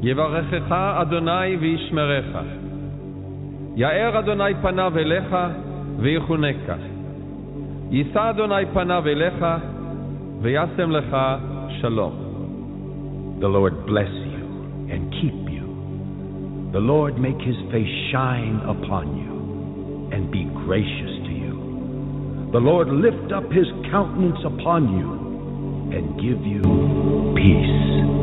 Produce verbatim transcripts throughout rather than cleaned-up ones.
יברכך אדוני וישמרך. יאר אדוני פניו אליך ויחונקה. יישא אדוני פניו אליך וישם לך שלום. The Lord bless you and keep you. The Lord make his face shine upon you and be gracious to you. The Lord lift up his countenance upon you and give you peace.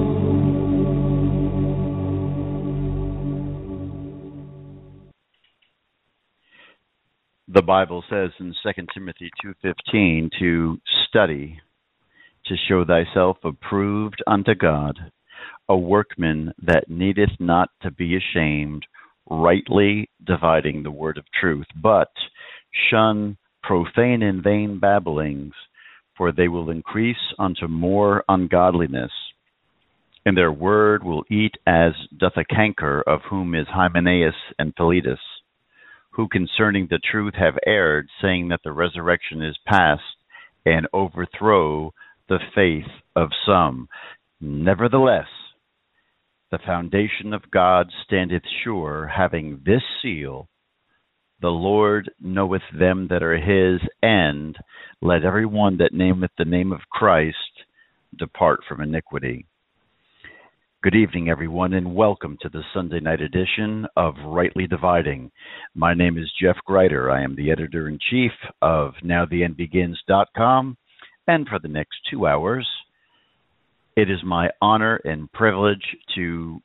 The Bible says in Second Timothy two fifteen to study, to show thyself approved unto God, a workman that needeth not to be ashamed, rightly dividing the word of truth, but shun profane and vain babblings, for they will increase unto more ungodliness, and their word will eat as doth a canker, of whom is Hymenaeus and Philetus, who concerning the truth have erred, saying that the resurrection is past, and overthrow the faith of some. Nevertheless, the foundation of God standeth sure, having this seal, the Lord knoweth them that are his, and let every one that nameth the name of Christ depart from iniquity. Good evening, everyone, and welcome to the Sunday night edition of Rightly Dividing. My name is Jeff Greiter. I am the editor-in-chief of Now The End Begins dot com, and for the next two hours, it is my honor and privilege to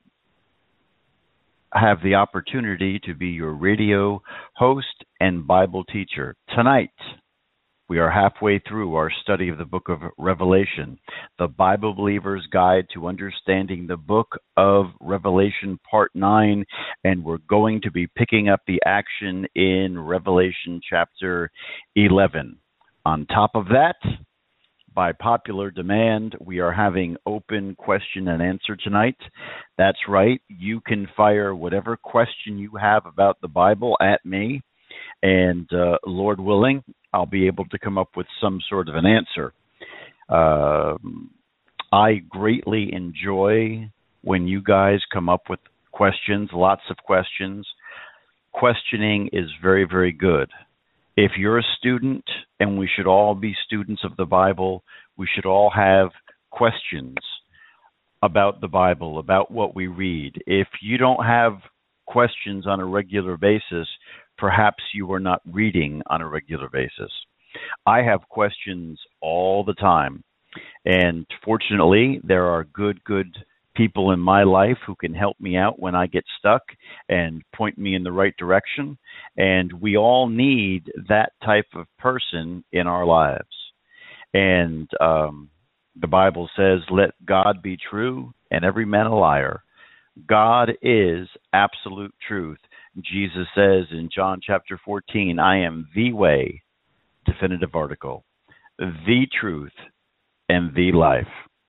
have the opportunity to be your radio host and Bible teacher. Tonight, we are halfway through our study of the book of Revelation, the Bible Believer's Guide to Understanding the Book of Revelation, Part nine, and we're going to be picking up the action in Revelation chapter eleven. On top of that, by popular demand, we are having open question and answer tonight. That's right, you can fire whatever question you have about the Bible at me, and uh, Lord willing, I'll be able to come up with some sort of an answer. Uh, I greatly enjoy when you guys come up with questions, lots of questions. Questioning is very, very good. If you're a student, and we should all be students of the Bible, we should all have questions about the Bible, about what we read. If you don't have questions on a regular basis, perhaps you are not reading on a regular basis. I have questions all the time, and fortunately, there are good, good people in my life who can help me out when I get stuck and point me in the right direction, and we all need that type of person in our lives. And um, the Bible says, let God be true and every man a liar. God is absolute truth. Jesus says in John chapter fourteen, I am the way, definitive article, the truth, and the life.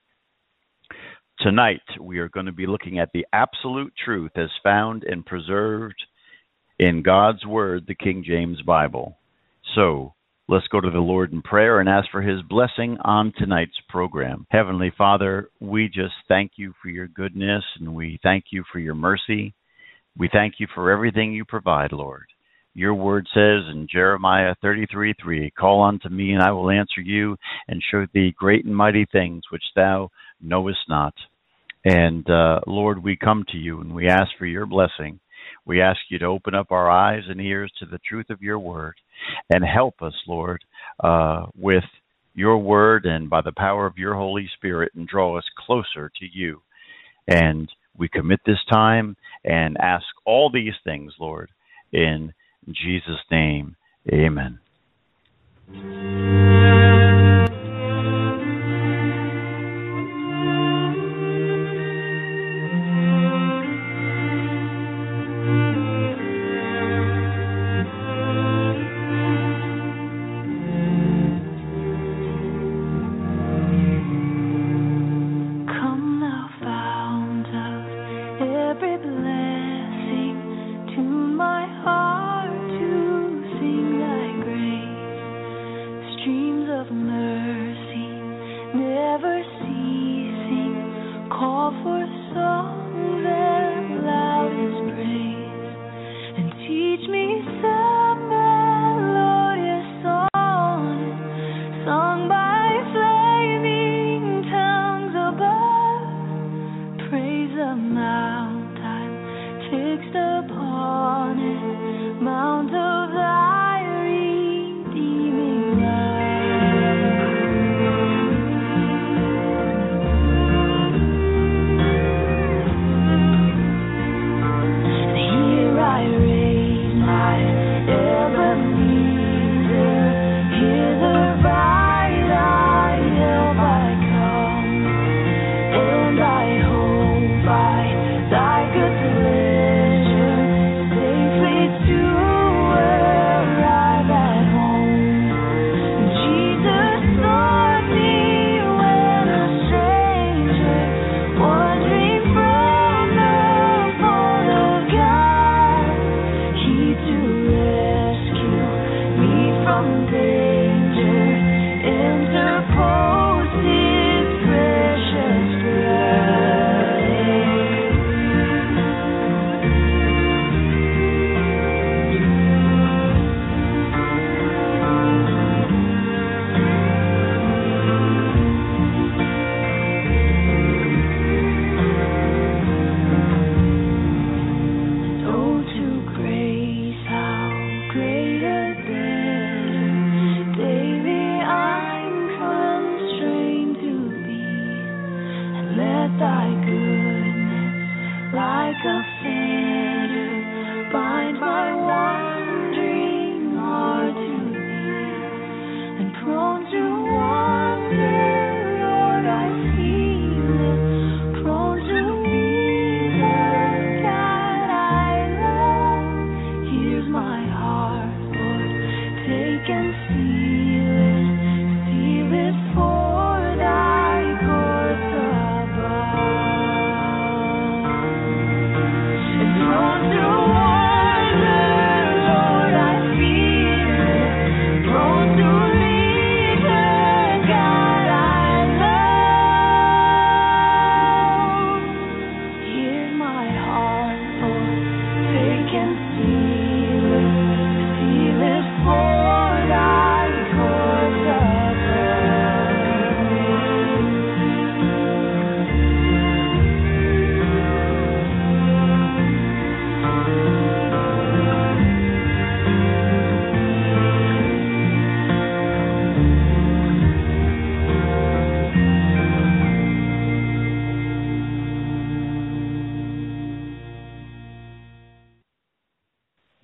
Tonight, we are going to be looking at the absolute truth as found and preserved in God's Word, the King James Bible. So, let's go to the Lord in prayer and ask for his blessing on tonight's program. Heavenly Father, we just thank you for your goodness, and we thank you for your mercy. We thank you for everything you provide, Lord. Your word says in Jeremiah thirty-three three, call unto me, and I will answer you, and show thee great and mighty things which thou knowest not. And uh, Lord, we come to you, and we ask for your blessing. We ask you to open up our eyes and ears to the truth of your word, and help us, Lord, uh, with your word and by the power of your Holy Spirit, and draw us closer to you. And we commit this time and ask all these things, Lord, in Jesus' name, amen. Never ceasing, call for songs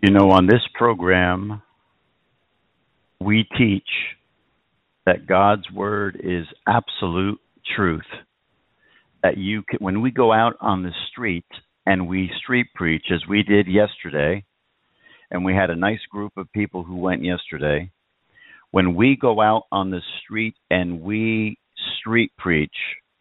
You know, on this program, we teach that God's word is absolute truth. That you can, when we go out on the street and we street preach, as we did yesterday, and we had a nice group of people who went yesterday, when we go out on the street and we street preach,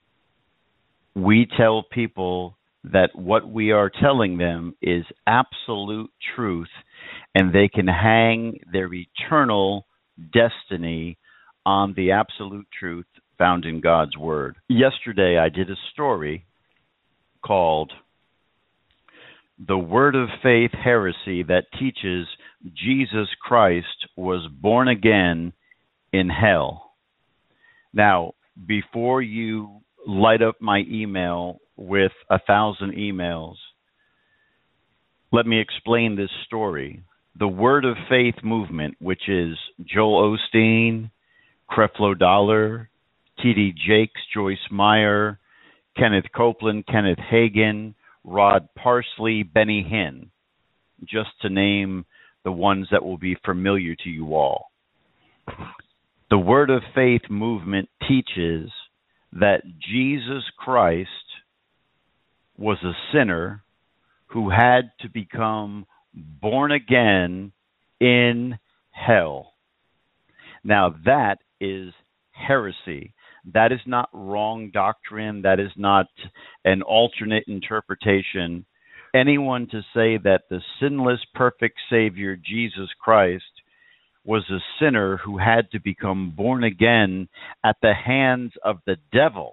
we tell people that what we are telling them is absolute truth, and they can hang their eternal destiny on the absolute truth found in God's Word. Yesterday, I did a story called The Word of Faith Heresy that teaches Jesus Christ was born again in hell. Now, before you light up my email with a thousand emails, let me explain this story. The Word of Faith movement, which is Joel Osteen, Creflo Dollar, T D Jakes, Joyce Meyer, Kenneth Copeland, Kenneth Hagin, Rod Parsley, Benny Hinn, just to name the ones that will be familiar to you all. The Word of Faith movement teaches that Jesus Christ was a sinner who had to become born again in hell. Now, that is heresy. That is not wrong doctrine. That is not an alternate interpretation. Anyone to say that the sinless, perfect Savior, Jesus Christ, was a sinner who had to become born again at the hands of the devil.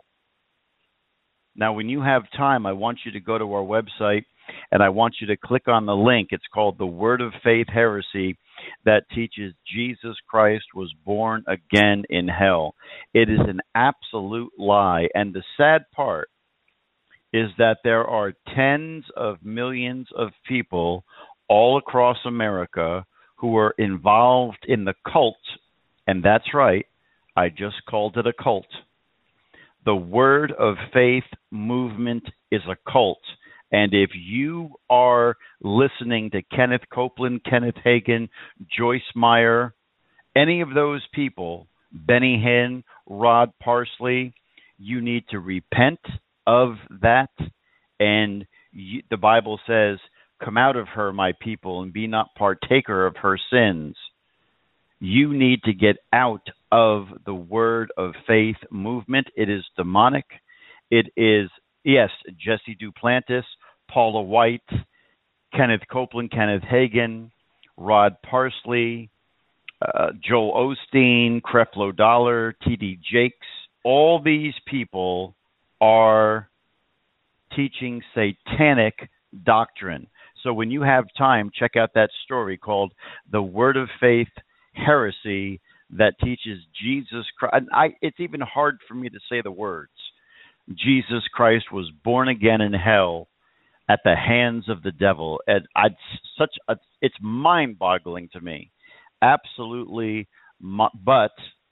Now, when you have time, I want you to go to our website, and I want you to click on the link. It's called The Word of Faith Heresy that teaches Jesus Christ was born again in hell. It is an absolute lie. And the sad part is that there are tens of millions of people all across America who are involved in the cult. And that's right, I just called it a cult. The Word of Faith movement is a cult. And if you are listening to Kenneth Copeland, Kenneth Hagin, Joyce Meyer, any of those people, Benny Hinn, Rod Parsley, you need to repent of that. And you, the Bible says, "Come out of her, my people, and be not partaker of her sins." You need to get out of the Word of Faith movement. It is demonic. It is, yes, Jesse Duplantis, Paula White, Kenneth Copeland, Kenneth Hagin, Rod Parsley, uh, Joel Osteen, Creflo Dollar, T D Jakes. All these people are teaching satanic doctrine. So when you have time, check out that story called The Word of Faith Heresy that teaches Jesus Christ. I, it's even hard for me to say the words. Jesus Christ was born again in hell at the hands of the devil. And I such a, it's mind-boggling to me. Absolutely, but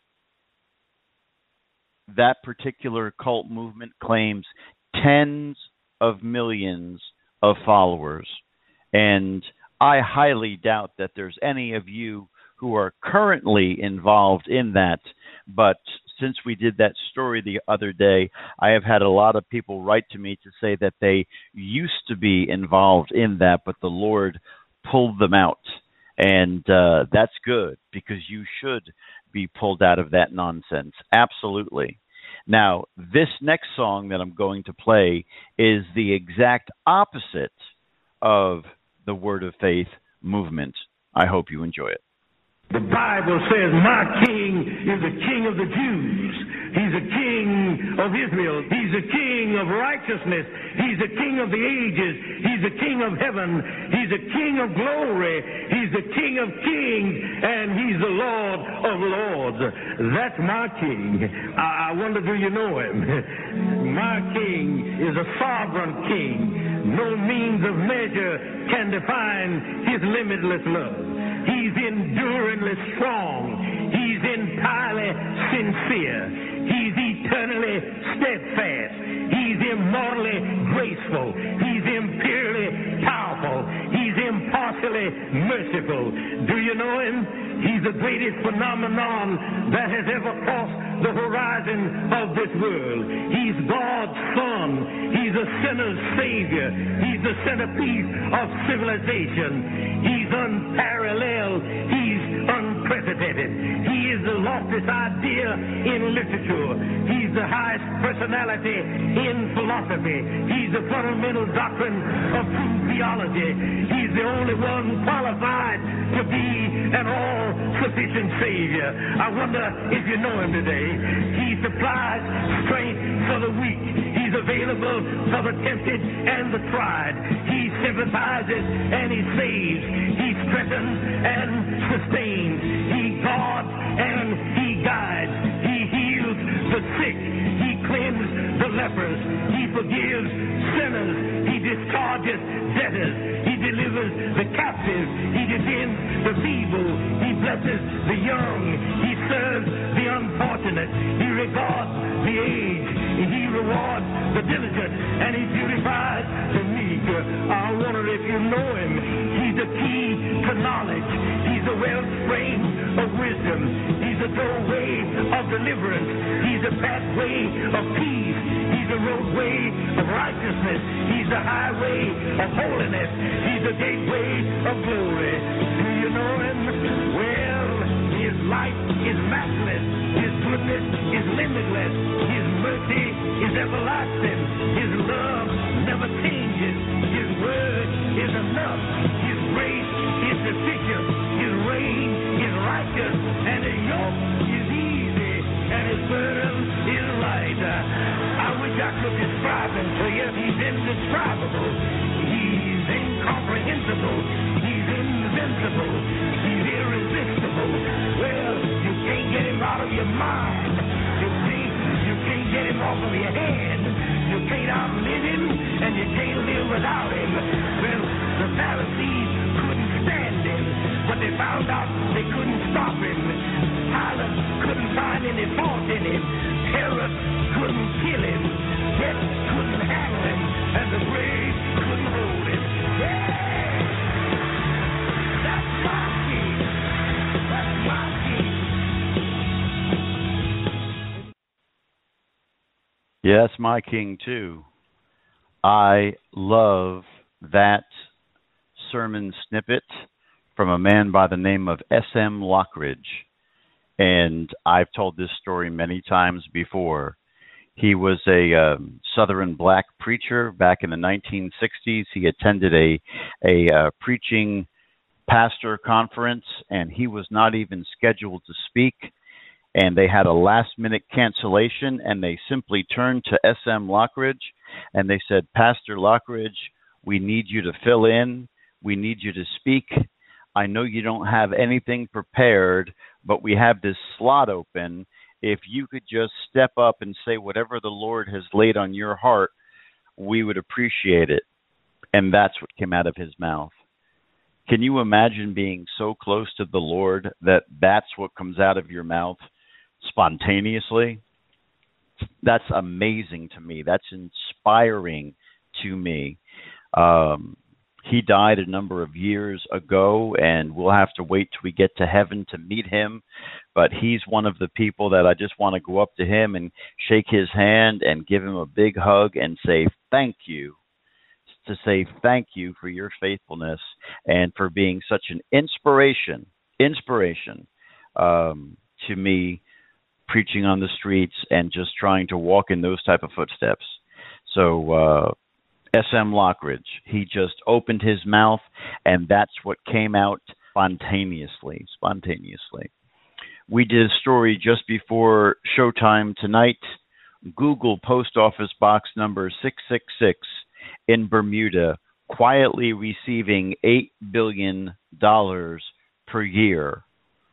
that particular cult movement claims tens of millions of followers. And I highly doubt that there's any of you who are currently involved in that. But since we did that story the other day, I have had a lot of people write to me to say that they used to be involved in that, but the Lord pulled them out. And uh, that's good, because you should be pulled out of that nonsense. Absolutely. Now, this next song that I'm going to play is the exact opposite of the Word of Faith movement. I hope you enjoy it. The Bible says, "My king is the king of the Jews. He's a king of Israel. He's a king of righteousness. He's a king of the ages. He's a king of heaven. He's a king of glory. He's the king of kings, and he's the Lord of lords." That's my king. I, I wonder, do you know him? My king is a sovereign king. No means of measure can define his limitless love. He's enduringly strong. He's entirely sincere. He's eternally steadfast. He's immortally graceful. He's imperially powerful. He's impartially only merciful. Do you know him? He's the greatest phenomenon that has ever crossed the horizon of this world. He's God's Son. He's a sinner's Savior. He's the centerpiece of civilization. He's unparalleled. He's unprecedented. He is the loftiest idea in literature. He's the highest personality in philosophy. He's the fundamental doctrine of true theology. He's the only one qualified to be an all-sufficient Savior. I wonder if you know him today. He supplies strength for the weak. He's available for the tempted and the tried. He sympathizes and he saves. He strengthens and sustains. He guards and he guides. He heals the sick. He cleanses the lepers. He forgives sinners. He discharges debtors. He delivers the captive. He defends the feeble. He blesses the young. He serves the unfortunate. He regards the aged. He rewards the diligent. And he beautifies the meek. I wonder if you know him. He's the key to knowledge. He's the wellspring of wisdom. He's the doorway of deliverance. He's the pathway of peace. He's the roadway of righteousness. He's the highway of holiness. He's the gateway of glory. Do you know him? Well, his life is matchless. His goodness is limitless. His mercy is everlasting. His love never changes. His word is enough. His grace is sufficient. His reign is righteous. And his yoke is easy. And his burden is light. I wish I could describe him to you. He's indescribable. He's incomprehensible. He's invincible. He's irresistible. Well, you can't get him out of your mind. You can't, you can't get him off of your hand. You can't outlive him, and you can't live without him. Well, the Pharisees couldn't stand him, but they found out they couldn't stop him. Pilate couldn't find any fault in him. Herod couldn't kill him. Death couldn't handle him, and the grave couldn't hold him. Yeah! That's my king. That's my king. Yes, my king, too. I love that sermon snippet from a man by the name of S M Lockridge. And I've told this story many times before. He was a um, Southern black preacher back in the nineteen sixties. He attended a, a uh, preaching pastor conference, and he was not even scheduled to speak. And they had a last-minute cancellation, and they simply turned to S M Lockridge, and they said, Pastor Lockridge, we need you to fill in. We need you to speak. I know you don't have anything prepared, but we have this slot open. If you could just step up and say whatever the Lord has laid on your heart, we would appreciate it. And that's what came out of his mouth. Can you imagine being so close to the Lord that that's what comes out of your mouth spontaneously? That's amazing to me. That's inspiring to me. Um, he died a number of years ago, and we'll have to wait till we get to heaven to meet him. But he's one of the people that I just want to go up to him and shake his hand and give him a big hug and say thank you. To say thank you for your faithfulness and for being such an inspiration, inspiration um, to me, preaching on the streets and just trying to walk in those type of footsteps. So uh, S M Lockridge, he just opened his mouth, and that's what came out spontaneously, spontaneously. We did a story just before showtime tonight. Google post office box number six six six in Bermuda, quietly receiving eight billion dollars per year.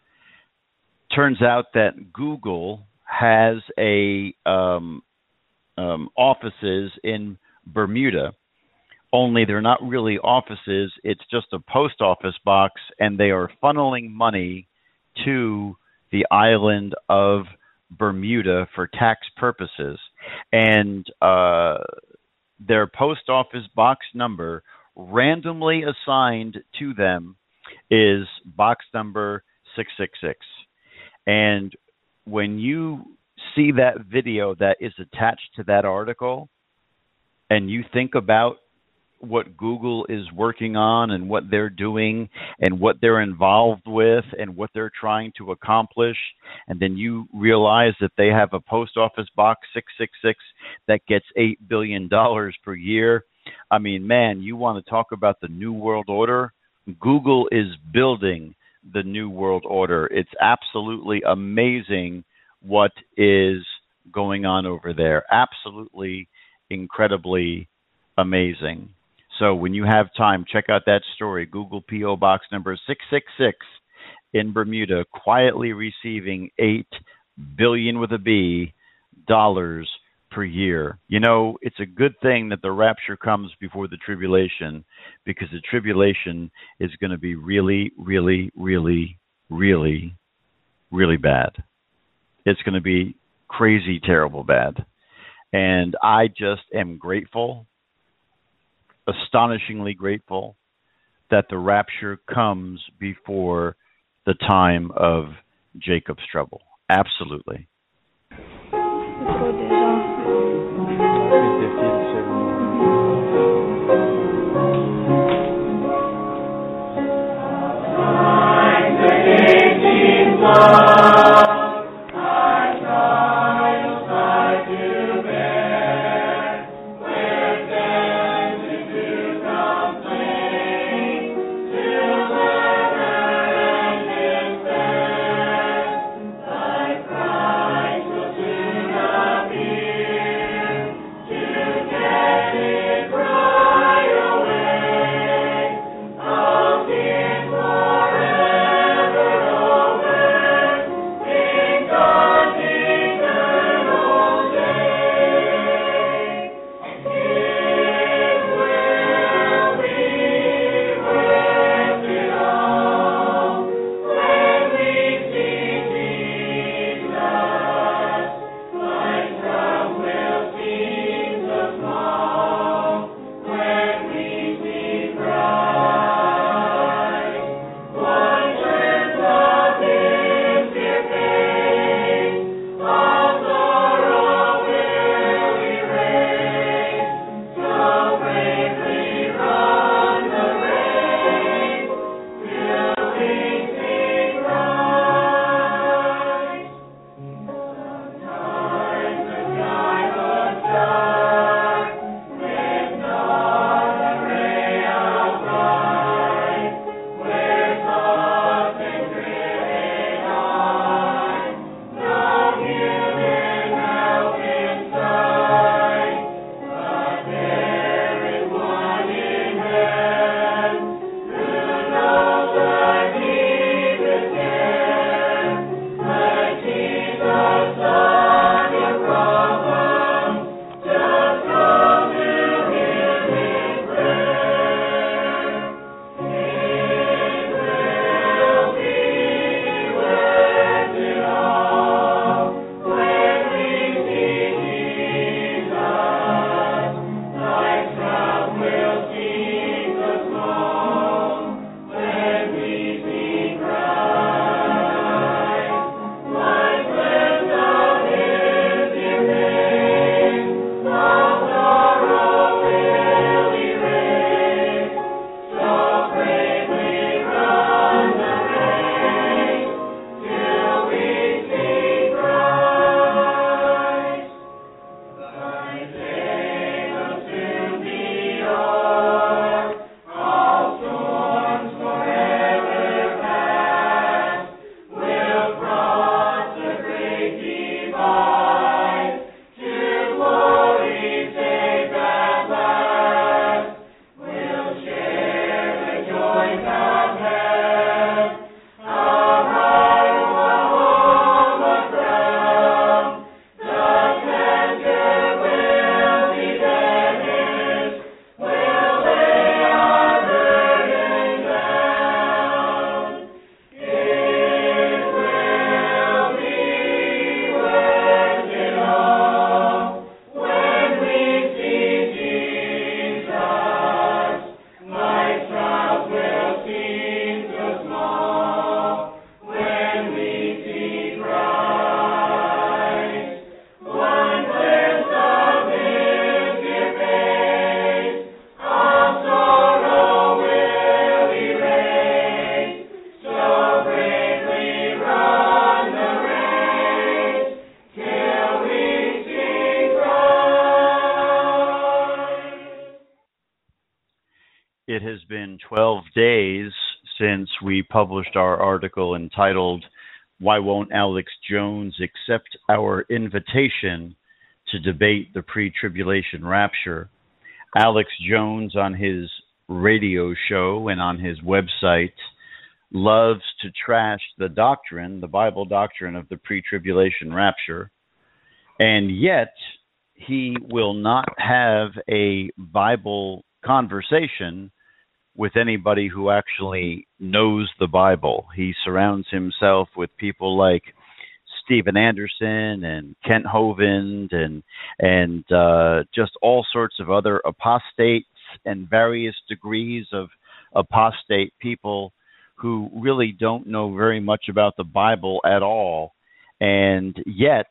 Turns out that Google has a um, um, offices in Bermuda, only they're not really offices. It's just a post office box, and they are funneling money to the island of Bermuda for tax purposes. And uh, their post office box number randomly assigned to them is box number six six six. And when you see that video that is attached to that article, and you think about what Google is working on and what they're doing and what they're involved with and what they're trying to accomplish, and then you realize that they have a post office box six six six that gets eight billion dollars per year. I mean, man, you want to talk about the New World Order? Google is building the New World Order. It's absolutely amazing what is going on over there. Absolutely, incredibly amazing. So when you have time, check out that story. Google P O Box number six six six in Bermuda, quietly receiving eight billion with a B dollars per year. You know, it's a good thing that the rapture comes before the tribulation, because the tribulation is going to be really, really, really, really, really bad. It's going to be crazy, terrible bad. And I just am grateful, astonishingly grateful, that the rapture comes before the time of Jacob's trouble. Absolutely. it has been twelve days since we published our article entitled, "Why Won't Alex Jones Accept Our Invitation to Debate the Pre-Tribulation Rapture?" Alex Jones, on his radio show and on his website, loves to trash the doctrine, the Bible doctrine of the pre-tribulation rapture, and yet he will not have a Bible conversation with anybody who actually knows the Bible. He surrounds himself with people like Steven Anderson and Kent Hovind and and uh, just all sorts of other apostates and various degrees of apostate people who really don't know very much about the Bible at all. And yet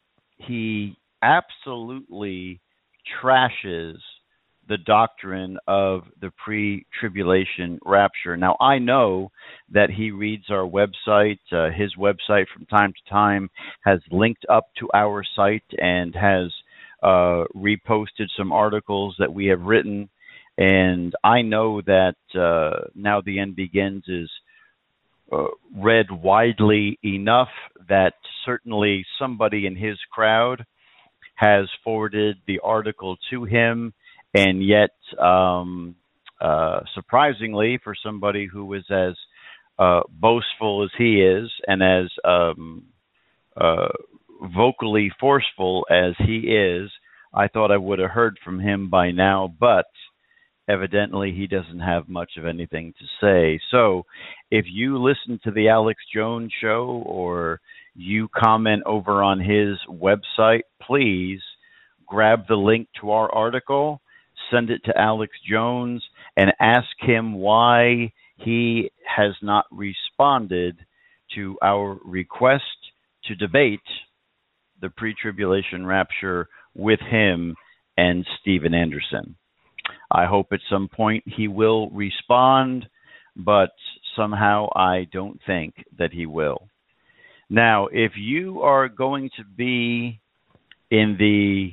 he absolutely trashes the doctrine of the pre-tribulation rapture. Now, I know that he reads our website. Uh, his website from time to time has linked up to our site and has uh, reposted some articles that we have written. And I know that uh, Now the End Begins is uh, read widely enough that certainly somebody in his crowd has forwarded the article to him. And yet, um, uh, surprisingly, for somebody who is as uh, boastful as he is and as um, uh, vocally forceful as he is, I thought I would have heard from him by now, but evidently he doesn't have much of anything to say. So if you listen to the Alex Jones show or you comment over on his website, please grab the link to our article, send it to Alex Jones, and ask him why he has not responded to our request to debate the pre-tribulation rapture with him and Steven Anderson. I hope at some point he will respond, but somehow I don't think that he will. Now, if you are going to be in the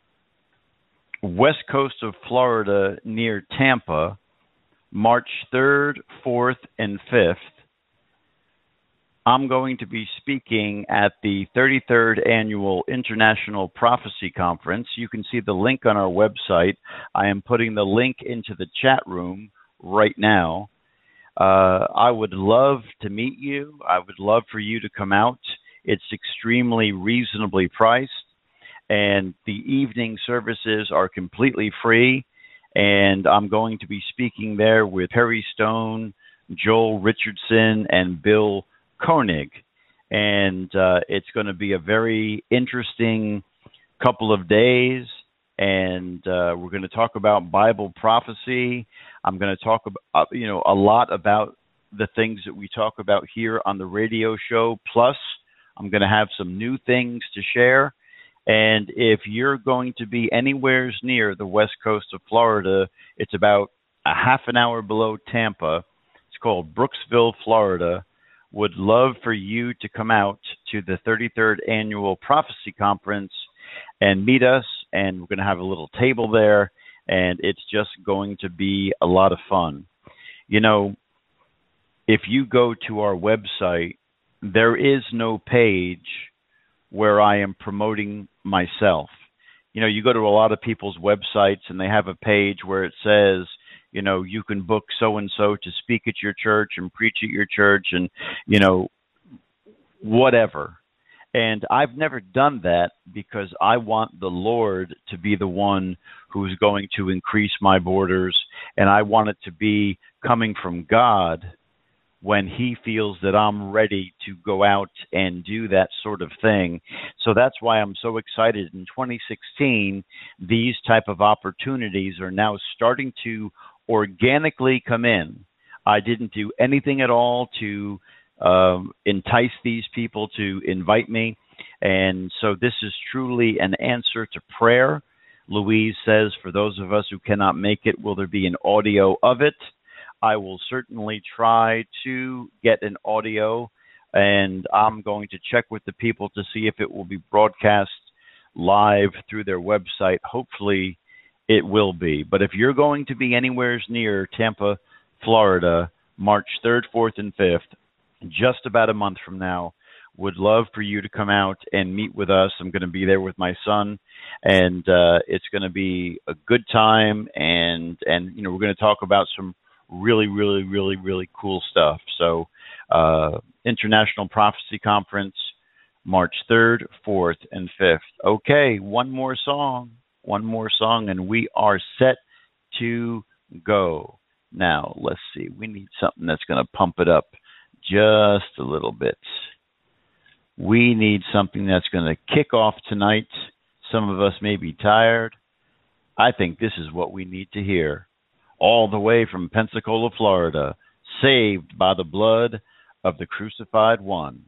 west coast of Florida near Tampa, March third, fourth, and fifth, I'm going to be speaking at the thirty-third Annual International Prophecy Conference. You can see the link on our website. I am putting the link into the chat room right now. Uh, I would love to meet you. I would love for you to come out. It's extremely reasonably priced, and the evening services are completely free. And I'm going to be speaking there with Perry Stone, Joel Richardson, and Bill Koenig, and uh, it's going to be a very interesting couple of days, and uh, we're going to talk about Bible prophecy. I'm going to talk about, uh, you know, a lot about the things that we talk about here on the radio show, plus I'm going to have some new things to share. And if you're going to be anywhere near the west coast of Florida, it's about a half an hour below Tampa. It's called Brooksville, Florida. Would love for you to come out to the thirty-third Annual Prophecy Conference and meet us, and we're going to have a little table there, and it's just going to be a lot of fun. You know, if you go to our website, there is no page where I am promoting myself. You know, you go to a lot of people's websites, and they have a page where it says, you know, you can book so-and-so to speak at your church and preach at your church and, you know, whatever. And I've never done that because I want the Lord to be the one who's going to increase my borders, and I want it to be coming from God when he feels that I'm ready to go out and do that sort of thing. So that's why I'm so excited. In twenty sixteen, these type of opportunities are now starting to organically come in. I didn't do anything at all to um, entice these people to invite me. And so this is truly an answer to prayer. Louise says, for those of us who cannot make it, will there be an audio of it? I will certainly try to get an audio, and I'm going to check with the people to see if it will be broadcast live through their website, hopefully it will be. But if you're going to be anywhere near Tampa, Florida, March third, fourth, and fifth, just about a month from now, would love for you to come out and meet with us. I'm going to be there with my son, and uh, it's going to be a good time, and, and you know, we're going to talk about some really, really, really, really cool stuff. So uh, International Prophecy Conference, March third, fourth, and fifth. Okay, one more song, one more song, and we are set to go. Now, let's see. We need something that's going to pump it up just a little bit. We need something that's going to kick off tonight. Some of us may be tired. I think this is what we need to hear. All the way from Pensacola, Florida, saved by the blood of the crucified one.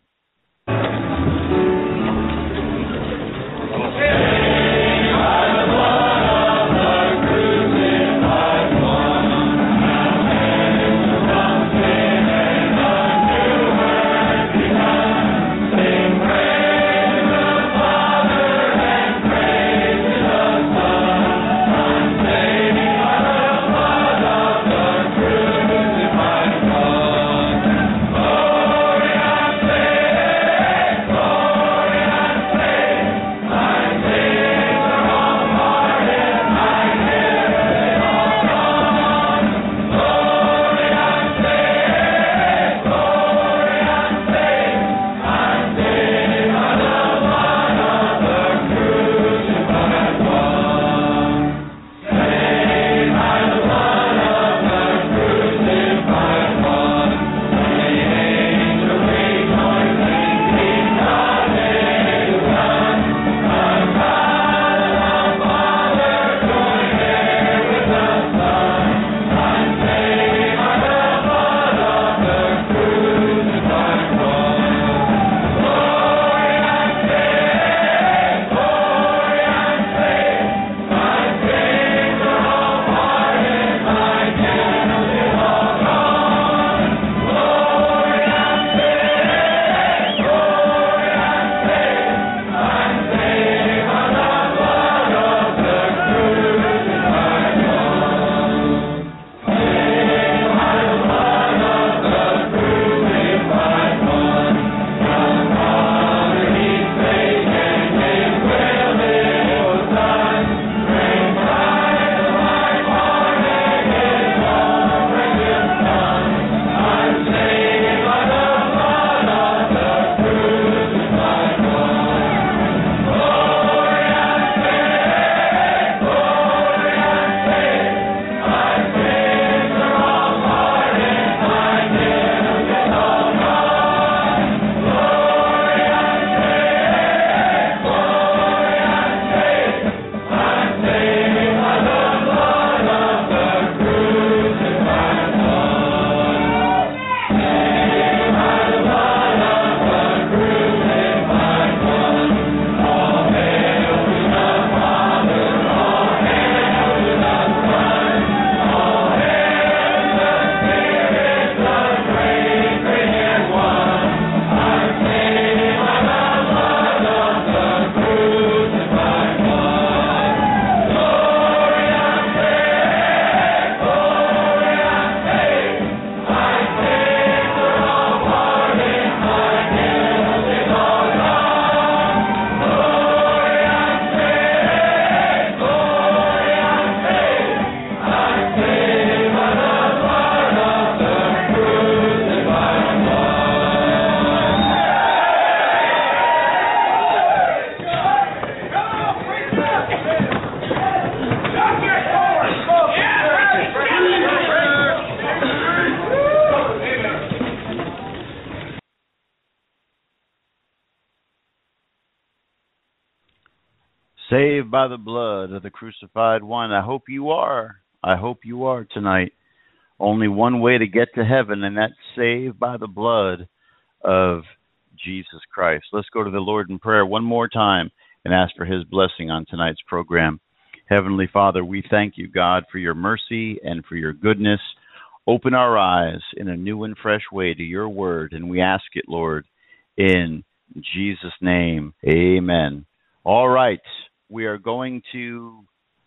Saved by the blood of the crucified one. I hope you are. I hope you are tonight. Only one way to get to heaven, and that's saved by the blood of Jesus Christ. Let's go to the Lord in prayer one more time and ask for his blessing on tonight's program. Heavenly Father, we thank you, God, for your mercy and for your goodness. Open our eyes in a new and fresh way to your word, and we ask it, Lord, in Jesus' name. Amen. All right. We are going to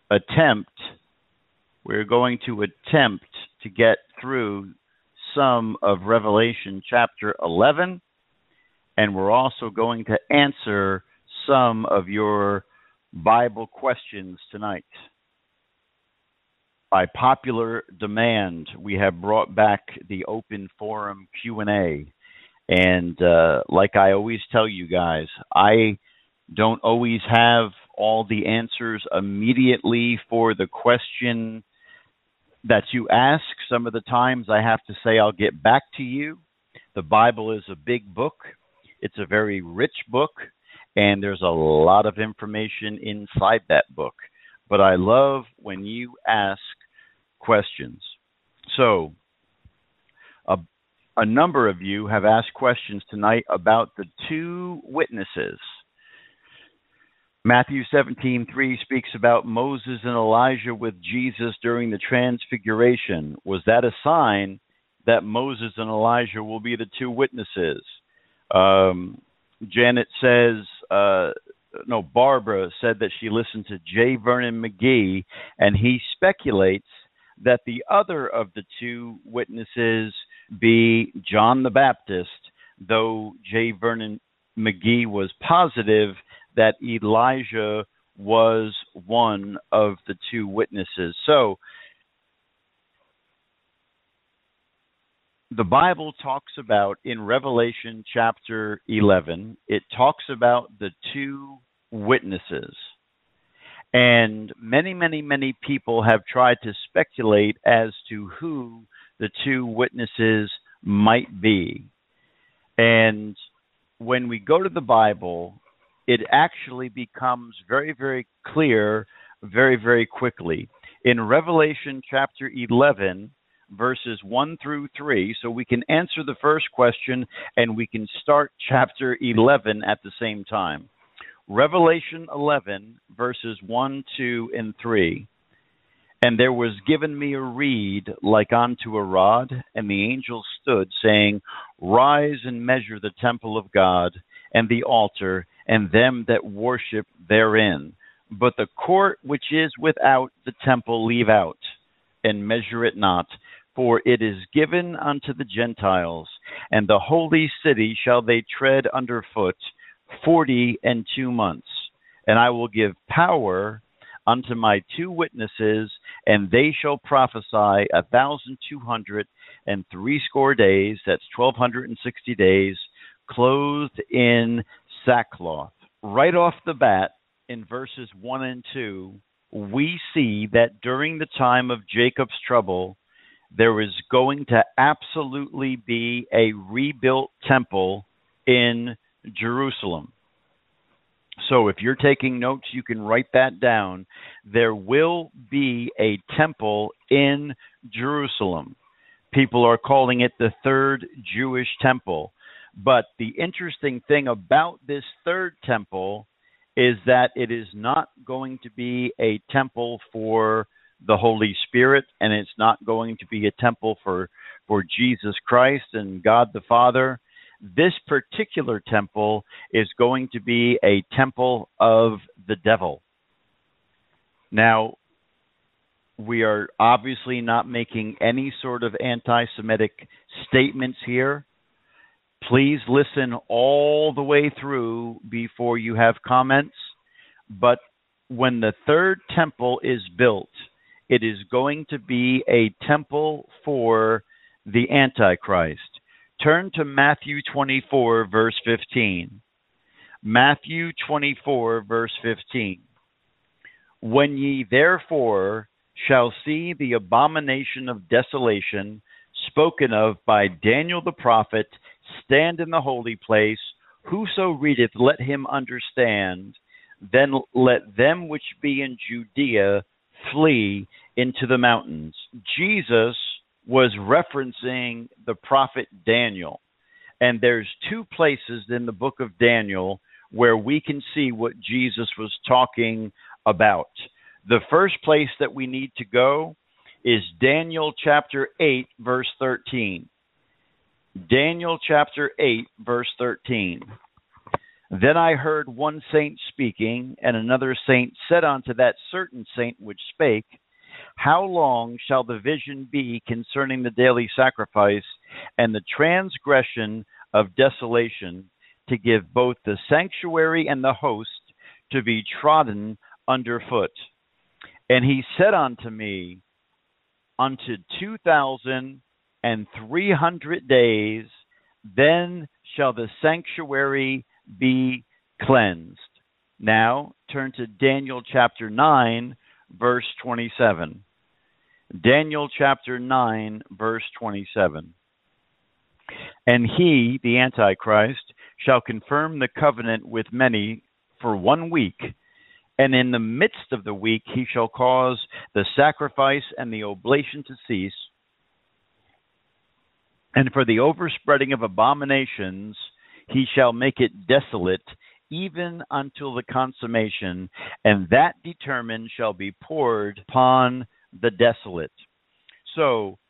attempt, we're going to attempt to get through some of Revelation chapter eleven, and we're also going to answer some of your Bible questions tonight. By popular demand, we have brought back the open forum Q and A. And uh, like I always tell you guys, I don't always have all the answers immediately for the question that you ask. Some of the times I have to say I'll get back to you. The Bible is a big book. It's a very rich book, and there's a lot of information inside that book. But I love when you ask questions. So, a, a number of you have asked questions tonight about the two witnesses. Matthew seventeen three speaks about Moses and Elijah with Jesus during the Transfiguration. Was that a sign that Moses and Elijah will be the two witnesses? Um, Janet says, uh, no, Barbara said that she listened to J. Vernon McGee, and he speculates that the other of the two witnesses be John the Baptist, though J. Vernon McGee was positive that Elijah was one of the two witnesses. So, the Bible talks about, in Revelation chapter eleven, it talks about the two witnesses. And many, many, many people have tried to speculate as to who the two witnesses might be. And when we go to the Bible, it actually becomes very, very clear very, very quickly. In Revelation chapter eleven, verses one through three, so we can answer the first question and we can start chapter eleven at the same time. Revelation eleven, verses one, two, and three. And there was given me a reed like unto a rod, and the angel stood, saying, Rise and measure the temple of God, and the altar, and them that worship therein. But the court which is without the temple leave out, and measure it not. For it is given unto the Gentiles, and the holy city shall they tread under foot forty and two months. And I will give power unto my two witnesses, and they shall prophesy a thousand two hundred and threescore days, that's twelve hundred and sixty days, clothed in sackcloth. Right off the bat, in verses one and two, we see that during the time of Jacob's trouble, there is going to absolutely be a rebuilt temple in Jerusalem. So if you're taking notes, you can write that down. There will be a temple in Jerusalem. People are calling it the third Jewish temple. But the interesting thing about this third temple is that it is not going to be a temple for the Holy Spirit, and it's not going to be a temple for, for Jesus Christ and God the Father. This particular temple is going to be a temple of the devil. Now, we are obviously not making any sort of anti-Semitic statements here. Please listen all the way through before you have comments. But when the third temple is built, it is going to be a temple for the Antichrist. Turn to Matthew twenty-four, verse fifteen. Matthew twenty-four, verse fifteen. When ye therefore shall see the abomination of desolation spoken of by Daniel the prophet stand in the holy place, whoso readeth, let him understand. Then let them which be in Judea flee into the mountains. Jesus was referencing the prophet Daniel. And there's two places in the book of Daniel where we can see what Jesus was talking about. The first place that we need to go is Daniel chapter eight, verse thirteen. Daniel chapter eight, verse thirteen. Then I heard one saint speaking, and another saint said unto that certain saint which spake, How long shall the vision be concerning the daily sacrifice and the transgression of desolation, to give both the sanctuary and the host to be trodden under foot? And he said unto me, Unto two thousand and three hundred days, then shall the sanctuary be cleansed. Now turn to Daniel chapter nine, verse twenty-seven. Daniel chapter nine, verse twenty-seven. And he, the Antichrist, shall confirm the covenant with many for one week, and in the midst of the week he shall cause the sacrifice and the oblation to cease, and for the overspreading of abominations he shall make it desolate, even until the consummation, and that determined shall be poured upon the desolate. So,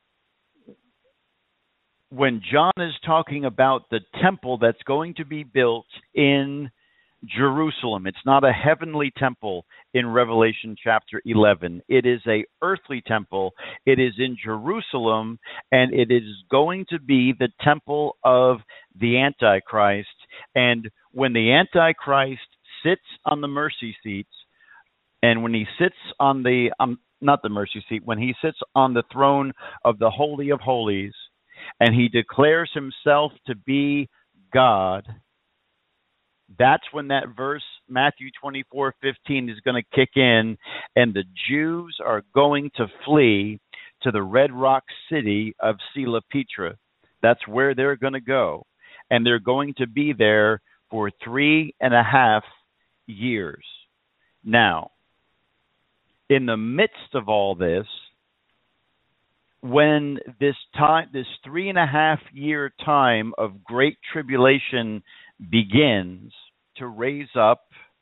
when John is talking about the temple that's going to be built in Jerusalem, it's not a heavenly temple in Revelation chapter eleven. It is a earthly temple. It is in Jerusalem, and it is going to be the temple of the Antichrist. And when the Antichrist sits on the mercy seats, and when he sits on the, um, not the mercy seat, when he sits on the throne of the Holy of Holies, and he declares himself to be God, that's when that verse, Matthew twenty-four fifteen, is going to kick in, and the Jews are going to flee to the Red Rock city of Sela Petra. That's where they're going to go. And they're going to be there for three and a half years. Now, in the midst of all this, when this time, this three and a half year time of great tribulation begins, to raise up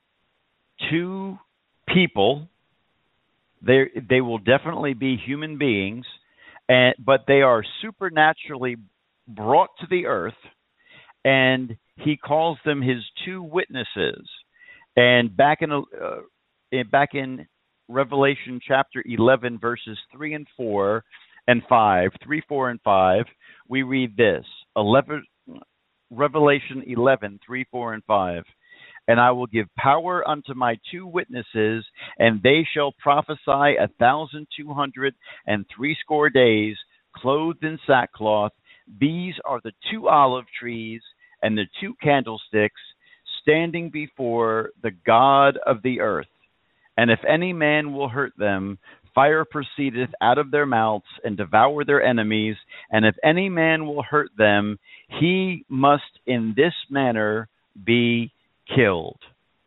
two people, they they will definitely be human beings, and but they are supernaturally brought to the earth, and he calls them his two witnesses. And back in uh, back in Revelation chapter eleven, verses three and four and five, three, four, and five, we read this. Eleven. Revelation eleven, three, four, and five. And I will give power unto my two witnesses, and they shall prophesy a thousand two hundred and threescore days, clothed in sackcloth. These are the two olive trees and the two candlesticks standing before the God of the earth. And if any man will hurt them, fire proceedeth out of their mouths and devour their enemies. And if any man will hurt them, he must in this manner be killed.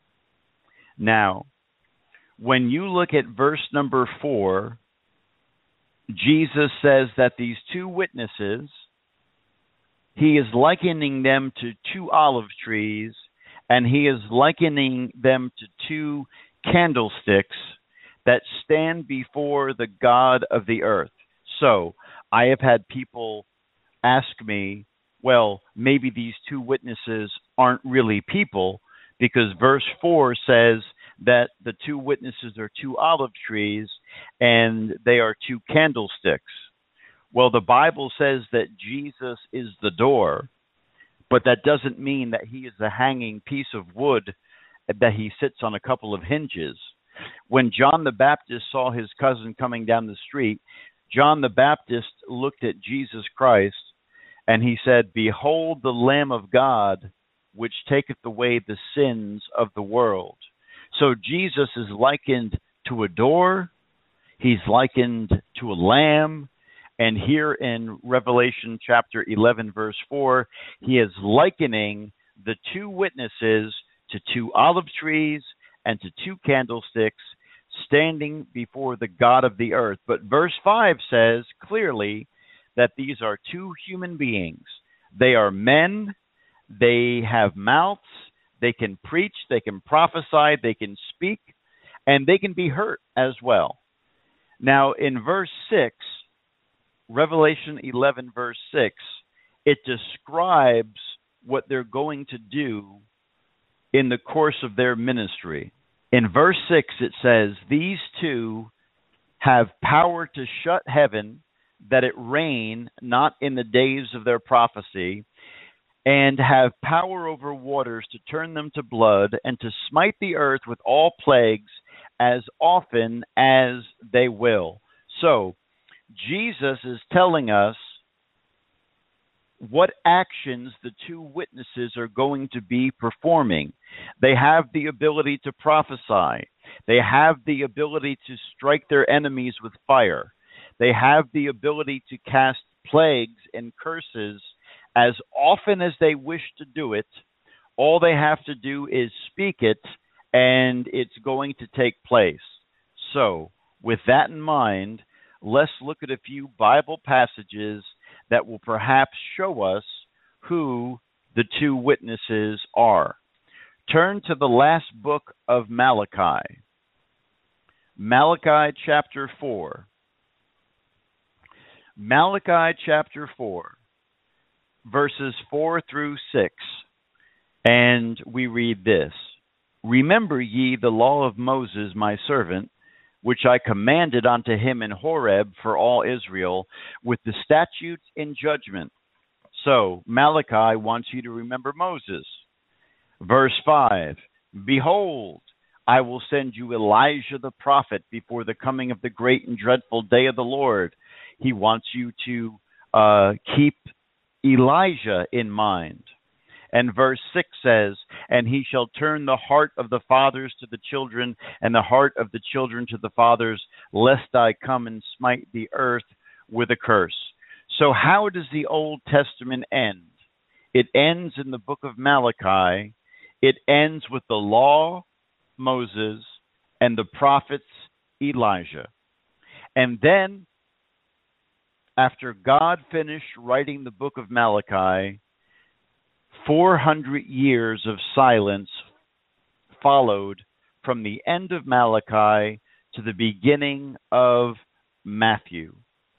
Now, when you look at verse number four, Jesus says that these two witnesses, he is likening them to two olive trees, and he is likening them to two candlesticks that stand before the God of the earth. So, I have had people ask me, well, maybe these two witnesses aren't really people, because verse four says that the two witnesses are two olive trees and they are two candlesticks. Well, the Bible says that Jesus is the door, but that doesn't mean that he is a hanging piece of wood that he sits on a couple of hinges. When John the Baptist saw his cousin coming down the street, John the Baptist looked at Jesus Christ and he said, "Behold the Lamb of God, which taketh away the sins of the world." So Jesus is likened to a door. He's likened to a lamb. And here in Revelation chapter eleven, verse four, he is likening the two witnesses to two olive trees and to two candlesticks standing before the God of the earth. But verse five says clearly that these are two human beings. They are men. They have mouths. They can preach. They can prophesy. They can speak. And they can be hurt as well. Now, in verse six, Revelation eleven, verse six, it describes what they're going to do in the course of their ministry. In verse six, it says, "These two have power to shut heaven, that it rain not in the days of their prophecy, and have power over waters to turn them to blood, and to smite the earth with all plagues as often as they will." So, Jesus is telling us what actions the two witnesses are going to be performing. They have the ability to prophesy. They have the ability to strike their enemies with fire. They have the ability to cast plagues and curses as often as they wish to do it. All they have to do is speak it, and it's going to take place. So, with that in mind, let's look at a few Bible passages that will perhaps show us who the two witnesses are. Turn to the last book of Malachi. Malachi chapter four. Malachi chapter four, verses four through six. And we read this: "Remember ye the law of Moses my servant, which I commanded unto him in Horeb for all Israel, with the statutes and judgment." So Malachi wants you to remember Moses. Verse five, "Behold, I will send you Elijah the prophet before the coming of the great and dreadful day of the Lord." He wants you to uh, keep Elijah in mind. And verse six says, "And he shall turn the heart of the fathers to the children, and the heart of the children to the fathers, lest I come and smite the earth with a curse." So how does the Old Testament end? It ends in the book of Malachi. It ends with the law, Moses, and the prophets, Elijah. And then, after God finished writing the book of Malachi, four hundred years of silence followed from the end of Malachi to the beginning of Matthew.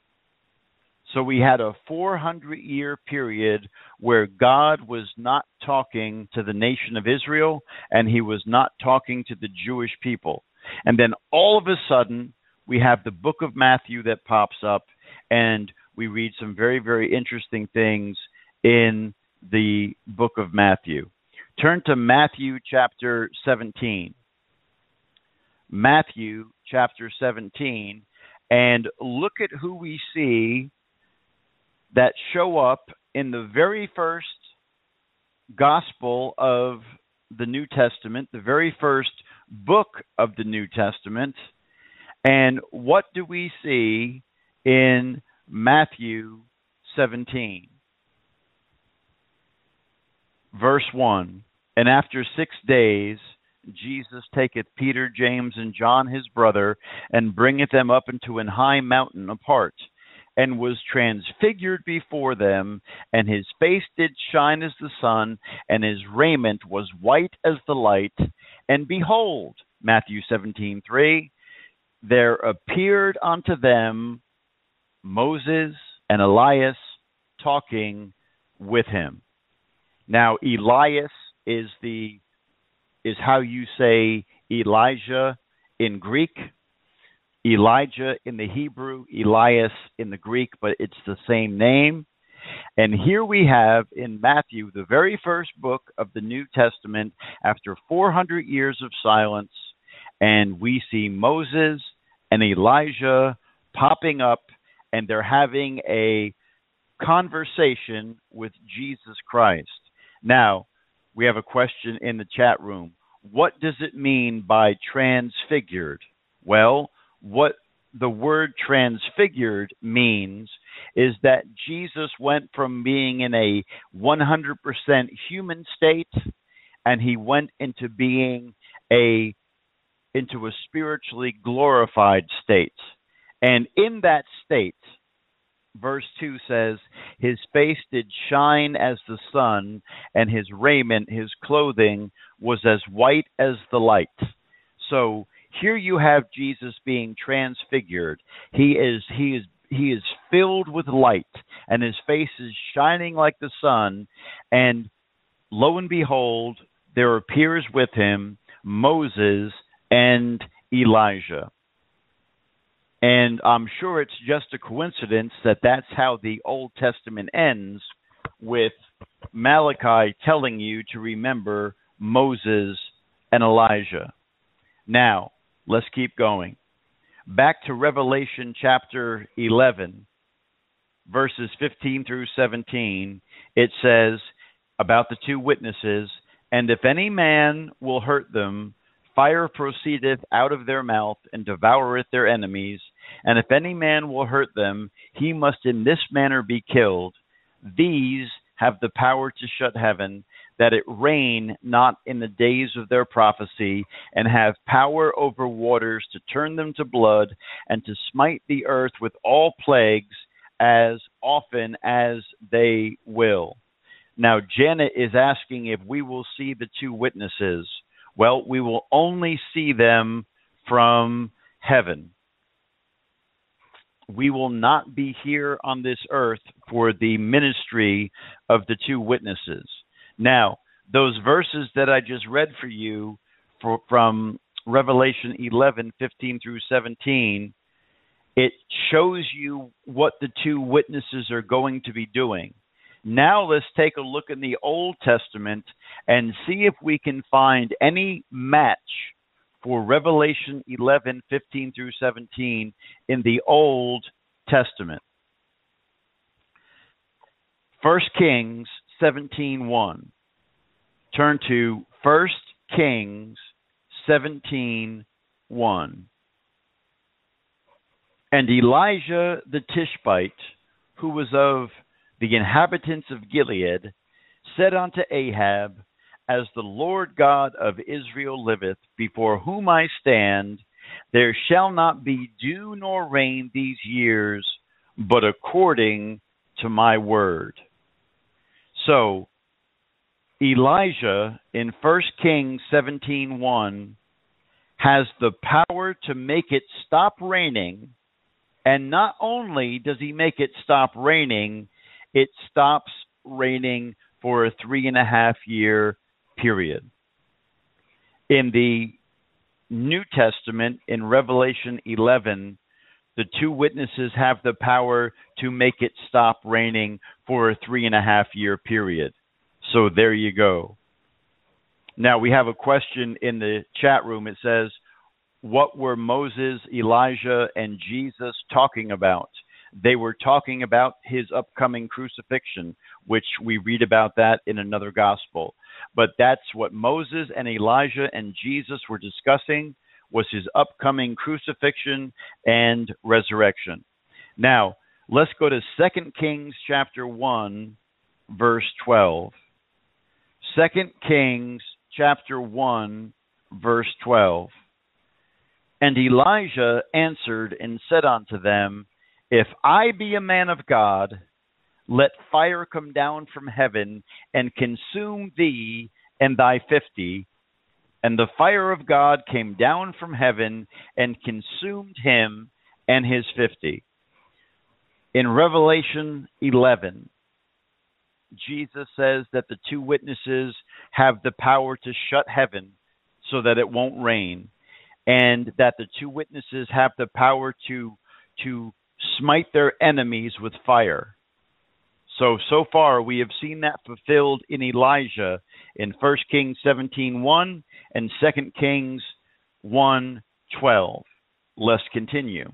So we had a four hundred year period where God was not talking to the nation of Israel, and he was not talking to the Jewish people. And then all of a sudden, we have the book of Matthew that pops up, and we read some very, very interesting things in the book of Matthew. Turn to Matthew chapter seventeen. Matthew chapter seventeen, and look at who we see that show up in the very first gospel of the New Testament, the very first book of the New Testament. And what do we see in Matthew seventeen? Verse one, "And after six days Jesus taketh Peter, James, and John his brother, and bringeth them up into an high mountain apart, and was transfigured before them, and his face did shine as the sun, and his raiment was white as the light. And behold," Matthew seventeen three, "there appeared unto them Moses and Elias talking with him." Now, Elias is the is how you say Elijah in Greek. Elijah in the Hebrew, Elias in the Greek, but it's the same name. And here we have in Matthew, the very first book of the New Testament, after four hundred years of silence, and we see Moses and Elijah popping up, and they're having a conversation with Jesus Christ. Now, we have a question in the chat room. What does it mean by transfigured? Well, what the word transfigured means is that Jesus went from being in a one hundred percent human state, and he went into being a into a spiritually glorified state. And in that state, verse two says, his face did shine as the sun, and his raiment, his clothing, was as white as the light. So here you have Jesus being transfigured. He is he is he is filled with light, and his face is shining like the sun, and lo and behold, there appears with him Moses and Elijah. And I'm sure it's just a coincidence that that's how the Old Testament ends, with Malachi telling you to remember Moses and Elijah. Now, let's keep going. Back to Revelation chapter eleven, verses fifteen through seventeen, it says about the two witnesses, "And if any man will hurt them, fire proceedeth out of their mouth, and devoureth their enemies. And if any man will hurt them, he must in this manner be killed. These have the power to shut heaven, that it rain not in the days of their prophecy, and have power over waters to turn them to blood, and to smite the earth with all plagues as often as they will." Now, Janet is asking if we will see the two witnesses. Well, we will only see them from heaven. We will not be here on this earth for the ministry of the two witnesses. Now, those verses that I just read for you for, from Revelation eleven, fifteen through seventeen, it shows you what the two witnesses are going to be doing. Now let's take a look in the Old Testament and see if we can find any match for Revelation eleven, fifteen through seventeen in the Old Testament. First Kings seventeen one. Turn to First Kings seventeen one. "And Elijah the Tishbite, who was of the inhabitants of Gilead, said unto Ahab, As the Lord God of Israel liveth, before whom I stand, there shall not be dew nor rain these years, but according to my word." So, Elijah in First Kings seventeen one has the power to make it stop raining, and not only does he make it stop raining, it stops raining for a three and a half year period. In the New Testament, in Revelation eleven, the two witnesses have the power to make it stop raining for a three and a half year period. So there you go. Now we have a question in the chat room. It says, what were Moses, Elijah, and Jesus talking about? They were talking about his upcoming crucifixion, which we read about that in another gospel. But that's what Moses and Elijah and Jesus were discussing, was his upcoming crucifixion and resurrection. Now, let's go to Second Kings chapter one, verse twelve. Second Kings chapter one, verse twelve. "And Elijah answered and said unto them, If I be a man of God, let fire come down from heaven and consume thee and thy fifty. And the fire of God came down from heaven and consumed him and his fifty." In Revelation eleven, Jesus says that the two witnesses have the power to shut heaven so that it won't rain, and that the two witnesses have the power to to smite their enemies with fire. So, so far we have seen that fulfilled in Elijah in First Kings seventeen one and Second Kings one twelve. Let's continue.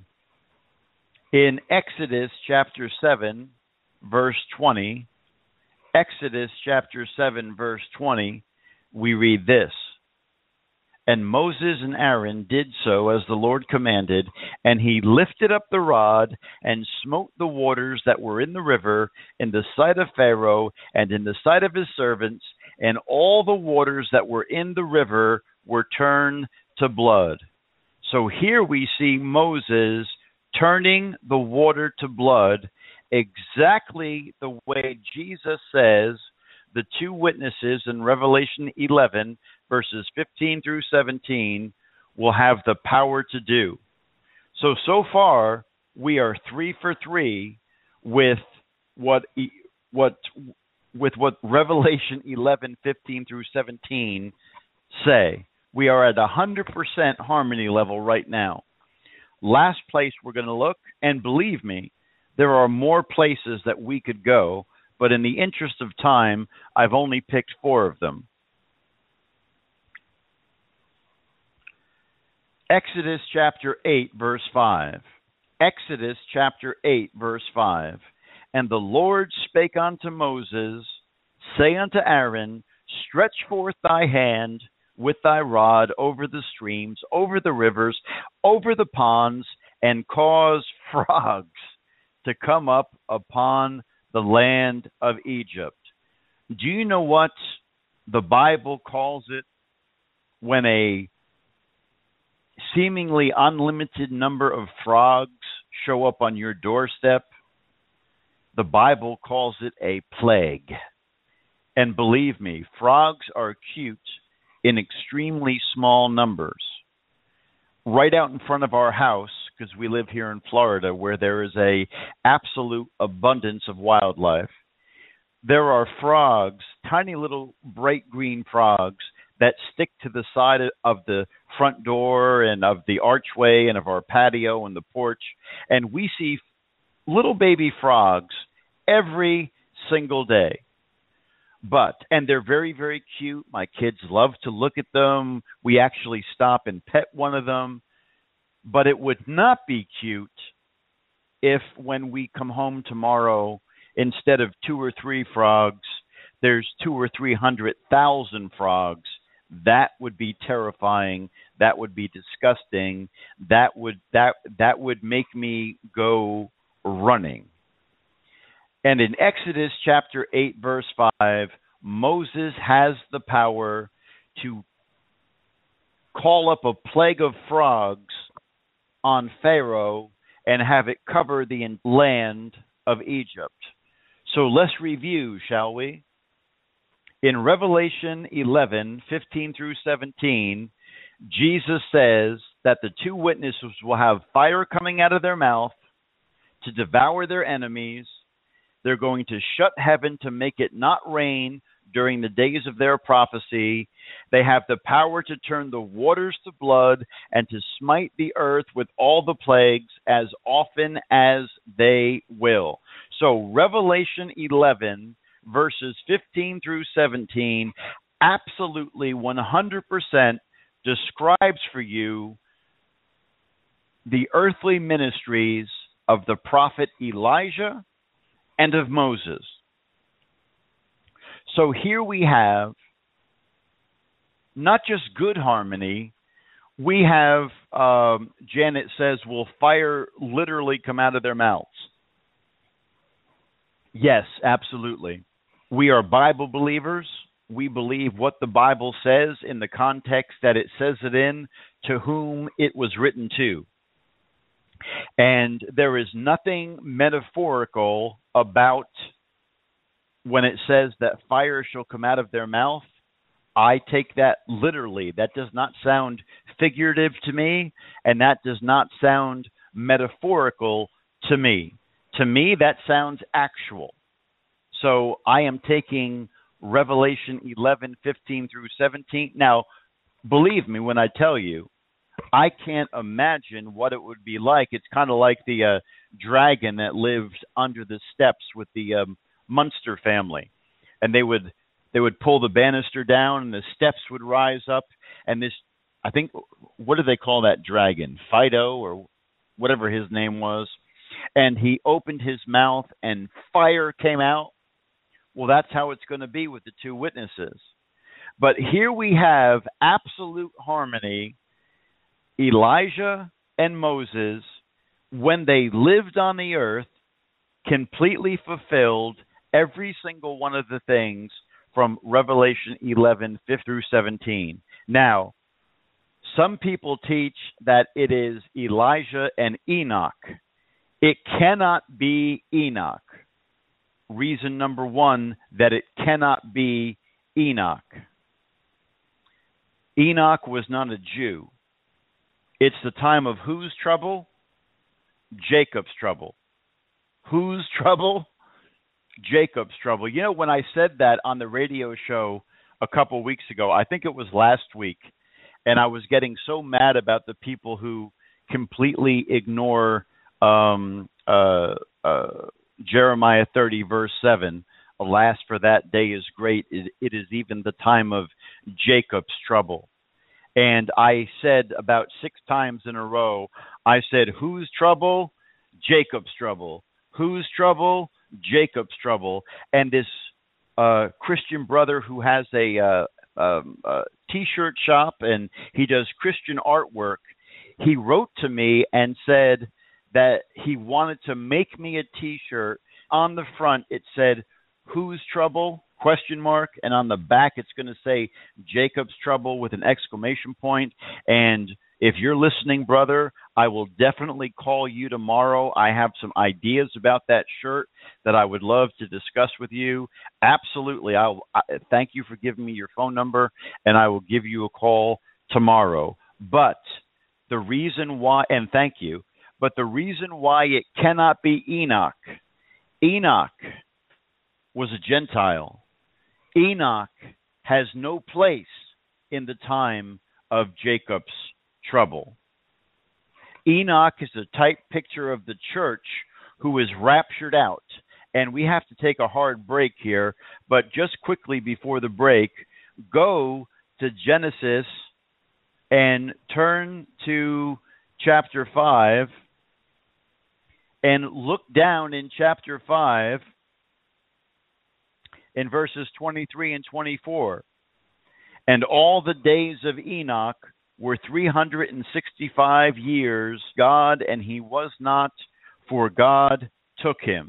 In Exodus chapter seven, verse twenty, Exodus chapter seven, verse twenty, we read this: "And Moses and Aaron did so as the Lord commanded, and he lifted up the rod and smote the waters that were in the river in the sight of Pharaoh and in the sight of his servants, and all the waters that were in the river were turned to blood." So here we see Moses turning the water to blood, exactly the way Jesus says the two witnesses in Revelation eleven, verses fifteen through seventeen, will have the power to do. So, so far, we are three for three with what what with what Revelation eleven, fifteen through seventeen say. We are at a one hundred percent harmony level right now. Last place we're going to look, and believe me, there are more places that we could go, but in the interest of time, I've only picked four of them. Exodus chapter eight, verse five. Exodus chapter eight, verse five. And the Lord spake unto Moses, say unto Aaron, stretch forth thy hand with thy rod over the streams, over the rivers, over the ponds, and cause frogs to come up upon the land of Egypt. Do you know what the Bible calls it when a seemingly unlimited number of frogs show up on your doorstep? The Bible calls it a plague. And believe me, frogs are cute in extremely small numbers. Right out in front of our house, because we live here in Florida, where there is a absolute abundance of wildlife, there are frogs, tiny little bright green frogs, that stick to the side of the front door and of the archway and of our patio and the porch. And we see little baby frogs every single day. But, and they're very, very cute. My kids love to look at them. We actually stop and pet one of them. But it would not be cute if when we come home tomorrow, instead of two or three frogs, there's two or three hundred thousand frogs. That would be terrifying. That would be disgusting. That would that that would make me go running. And in Exodus chapter eight, verse five, Moses has the power to call up a plague of frogs on Pharaoh and have it cover the land of Egypt. So let's review, shall we? In Revelation eleven, fifteen through seventeen, Jesus says that the two witnesses will have fire coming out of their mouth to devour their enemies. They're going to shut heaven to make it not rain during the days of their prophecy. They have the power to turn the waters to blood and to smite the earth with all the plagues as often as they will. So Revelation eleven, verses fifteen through seventeen, absolutely one hundred percent describes for you the earthly ministries of the prophet Elijah and of Moses. So here we have not just good harmony, we have, um, Janet says, will fire literally come out of their mouths? Yes, absolutely. We are Bible believers. We believe what the Bible says in the context that it says it in, to whom it was written to. And there is nothing metaphorical about when it says that fire shall come out of their mouth. I take that literally. That does not sound figurative to me, and that does not sound metaphorical to me. To me, that sounds actual. So I am taking Revelation eleven, fifteen through seventeen. Now, believe me when I tell you, I can't imagine what it would be like. It's kind of like the uh, dragon that lived under the steps with the um, Munster family. And they would they would pull the banister down and the steps would rise up. And this, I think, what do they call that dragon? Fido or whatever his name was. And he opened his mouth and fire came out. Well, that's how it's going to be with the two witnesses. But here we have absolute harmony. Elijah and Moses, when they lived on the earth, completely fulfilled every single one of the things from Revelation eleven, fifteen through seventeen. Now, some people teach that it is Elijah and Enoch. It cannot be Enoch. Reason number one, that it cannot be Enoch. Enoch was not a Jew. It's the time of whose trouble? Jacob's trouble. Whose trouble? Jacob's trouble. You know, when I said that on the radio show a couple weeks ago, I think it was last week, and I was getting so mad about the people who completely ignore um, uh, uh, Jeremiah thirty, verse seven. Alas, for that day is great. It, it is even the time of Jacob's trouble. And I said about six times in a row, I said, whose trouble? Jacob's trouble. Whose trouble? Jacob's trouble. And this uh, Christian brother who has a, uh, um, a T-shirt shop and he does Christian artwork, he wrote to me and said that he wanted to make me a T-shirt. On the front, it said, whose trouble? Question mark. And on the back, it's going to say Jacob's trouble with an exclamation point. And if you're listening, brother, I will definitely call you tomorrow. I have some ideas about that shirt that I would love to discuss with you. Absolutely. I'll I, thank you for giving me your phone number, and I will give you a call tomorrow. But the reason why, and thank you, but the reason why it cannot be Enoch, Enoch was a Gentile. Enoch has no place in the time of Jacob's trouble. Enoch is a type picture of the church who is raptured out. And we have to take a hard break here, but just quickly before the break, go to Genesis and turn to chapter five and look down in chapter five in verses twenty-three and twenty-four. And all the days of Enoch were three hundred sixty-five years, God, and he was not, for God took him.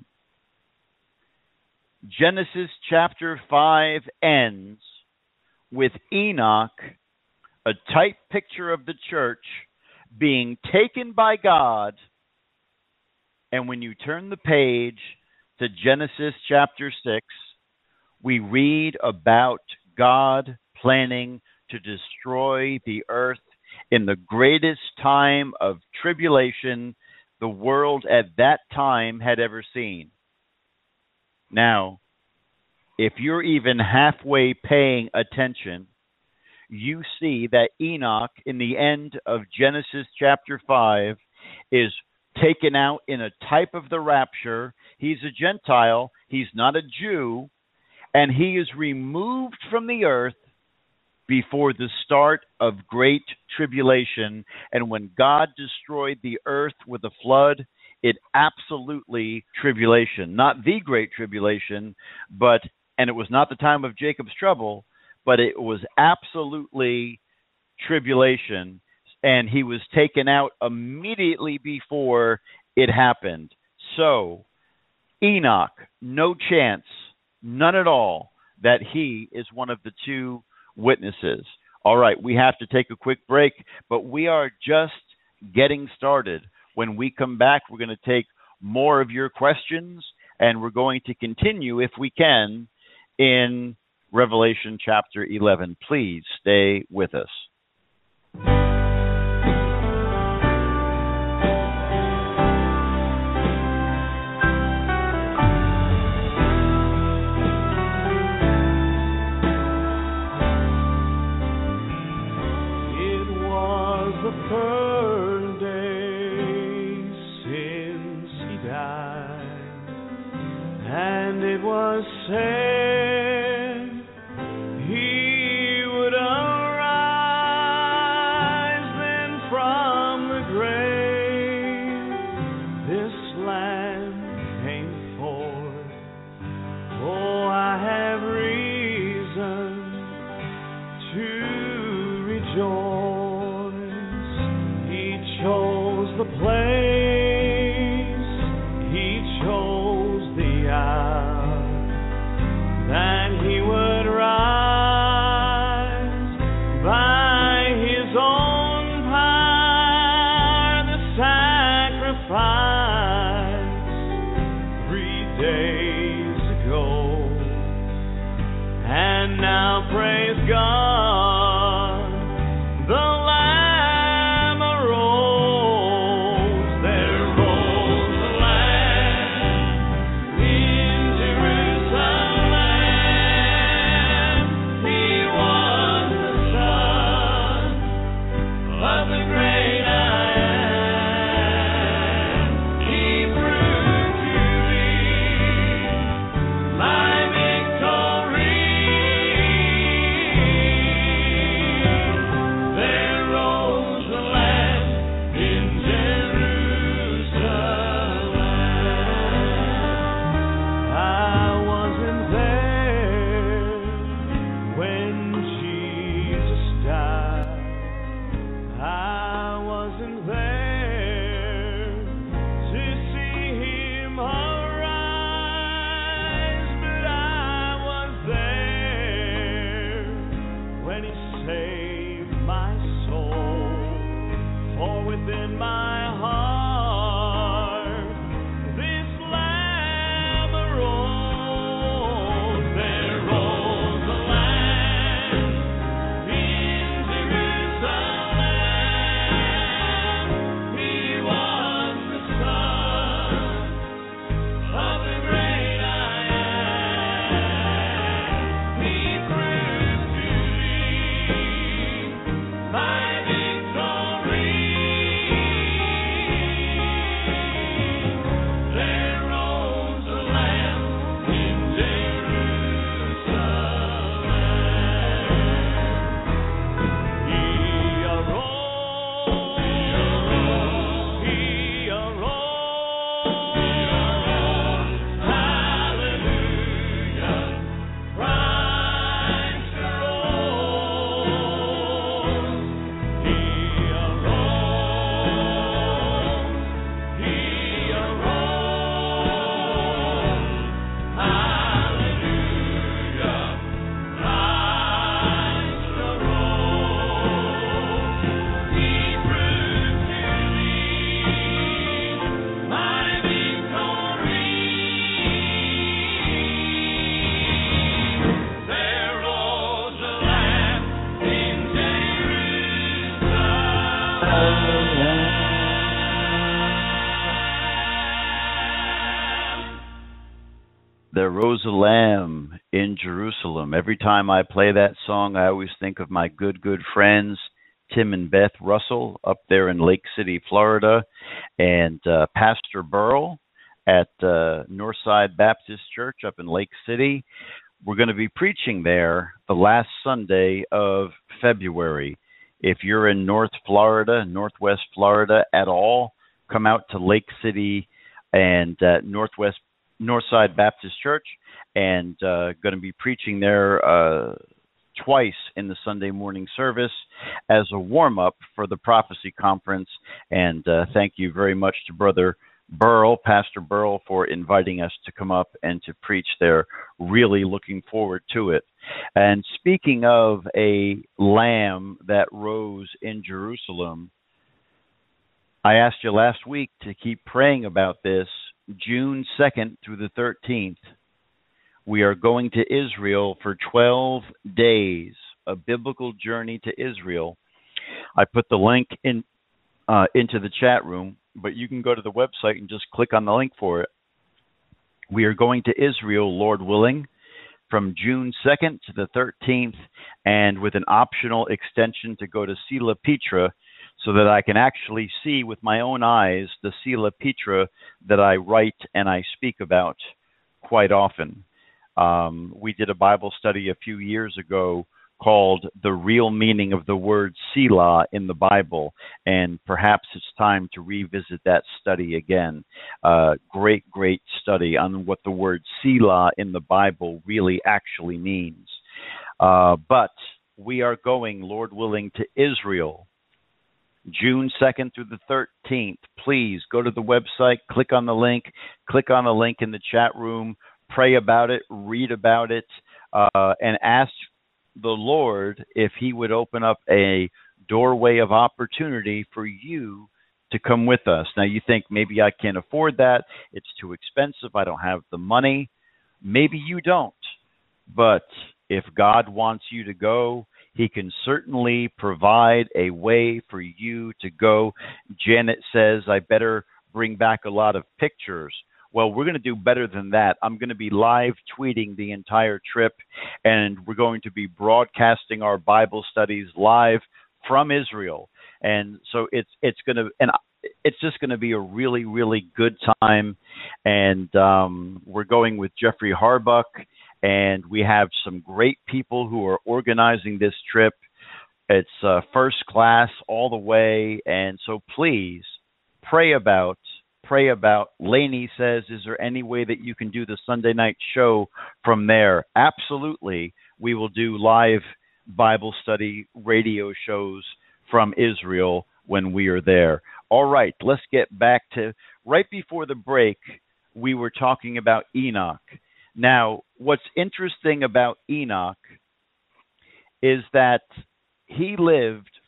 Genesis chapter five ends with Enoch, a type picture of the church, being taken by God. And when you turn the page to Genesis chapter six, we read about God planning to destroy the earth in the greatest time of tribulation the world at that time had ever seen. Now, if you're even halfway paying attention, you see that Enoch, in the end of Genesis chapter five, is taken out in a type of the rapture. He's a Gentile. He's not a Jew. And he is removed from the earth before the start of great tribulation. And when God destroyed the earth with a flood, it absolutely tribulation, not the great tribulation, but, and it was not the time of Jacob's trouble, but it was absolutely tribulation. And he was taken out immediately before it happened. So, Enoch, no chance, none at all, that he is one of the two witnesses. All right, we have to take a quick break, but we are just getting started. When we come back, we're going to take more of your questions, and we're going to continue, if we can, in Revelation chapter eleven. Please stay with us. Third day since he died, and it was said he would arise then from the grave. This land came forth. Oh, I have reason to rejoice. Chose the place, he chose the hour, that he would rise by his own power, the sacrifice three days ago. And now praise God, the Lamb arose within my heart. This Lamb arose, there rose a Lamb in Jerusalem. He was the Son of the great I am. He proved to be my victory. There rose a Lamb in Jerusalem. He arose, he arose, hallelujah, Christ arose. He arose, he arose, hallelujah, Christ arose. He proved to be my victory. There rose a Lamb in Jerusalem. There rose a lamb in Jerusalem. Every time I play that song, I always think of my good, good friends, Tim and Beth Russell, up there in Lake City, Florida, and uh, Pastor Burl at uh, Northside Baptist Church up in Lake City. We're going to be preaching there the last Sunday of February. If you're in North Florida, Northwest Florida at all, come out to Lake City and uh, Northwest Northside Baptist Church, and uh, going to be preaching there uh, twice in the Sunday morning service as a warm-up for the Prophecy Conference. And uh, thank you very much to Brother Burl, Pastor Burl, for inviting us to come up and to preach there. Really looking forward to it. And speaking of a lamb that rose in Jerusalem, I asked you last week to keep praying about this. June second through the thirteenth, we are going to Israel for twelve days, a biblical journey to Israel. I put the link in uh, into the chat room, but you can go to the website and just click on the link for it. We are going to Israel, Lord willing, from June second to the thirteenth, and with an optional extension to go to Sila Petra, so that I can actually see with my own eyes the Sila Petra that I write and I speak about quite often. Um, we did a Bible study a few years ago called The Real Meaning of the Word Selah in the Bible, and perhaps it's time to revisit that study again. Uh, great, great study on what the word Selah in the Bible really actually means. Uh, but we are going, Lord willing, to Israel June second through the thirteenth. Please go to the website, click on the link, click on the link in the chat room, pray about it, read about it, uh, and ask the Lord if he would open up a doorway of opportunity for you to come with us. Now you think maybe I can't afford that, it's too expensive, I don't have the money. Maybe you don't. But if God wants you to go, he can certainly provide a way for you to go. Janet says, I better bring back a lot of pictures. Well, we're going to do better than that. I'm going to be live tweeting the entire trip, and we're going to be broadcasting our Bible studies live from Israel. And so it's it's going to and it's just going to be a really, really good time. And um, we're going with Jeffrey Harbuck. And we have some great people who are organizing this trip. It's uh, first class all the way. And so please pray about, pray about. Lainey says, is there any way that you can do the Sunday night show from there? Absolutely. We will do live Bible study radio shows from Israel when we are there. All right, let's get back to, right before the break, we were talking about Enoch. Now, what's interesting about Enoch is that he lived for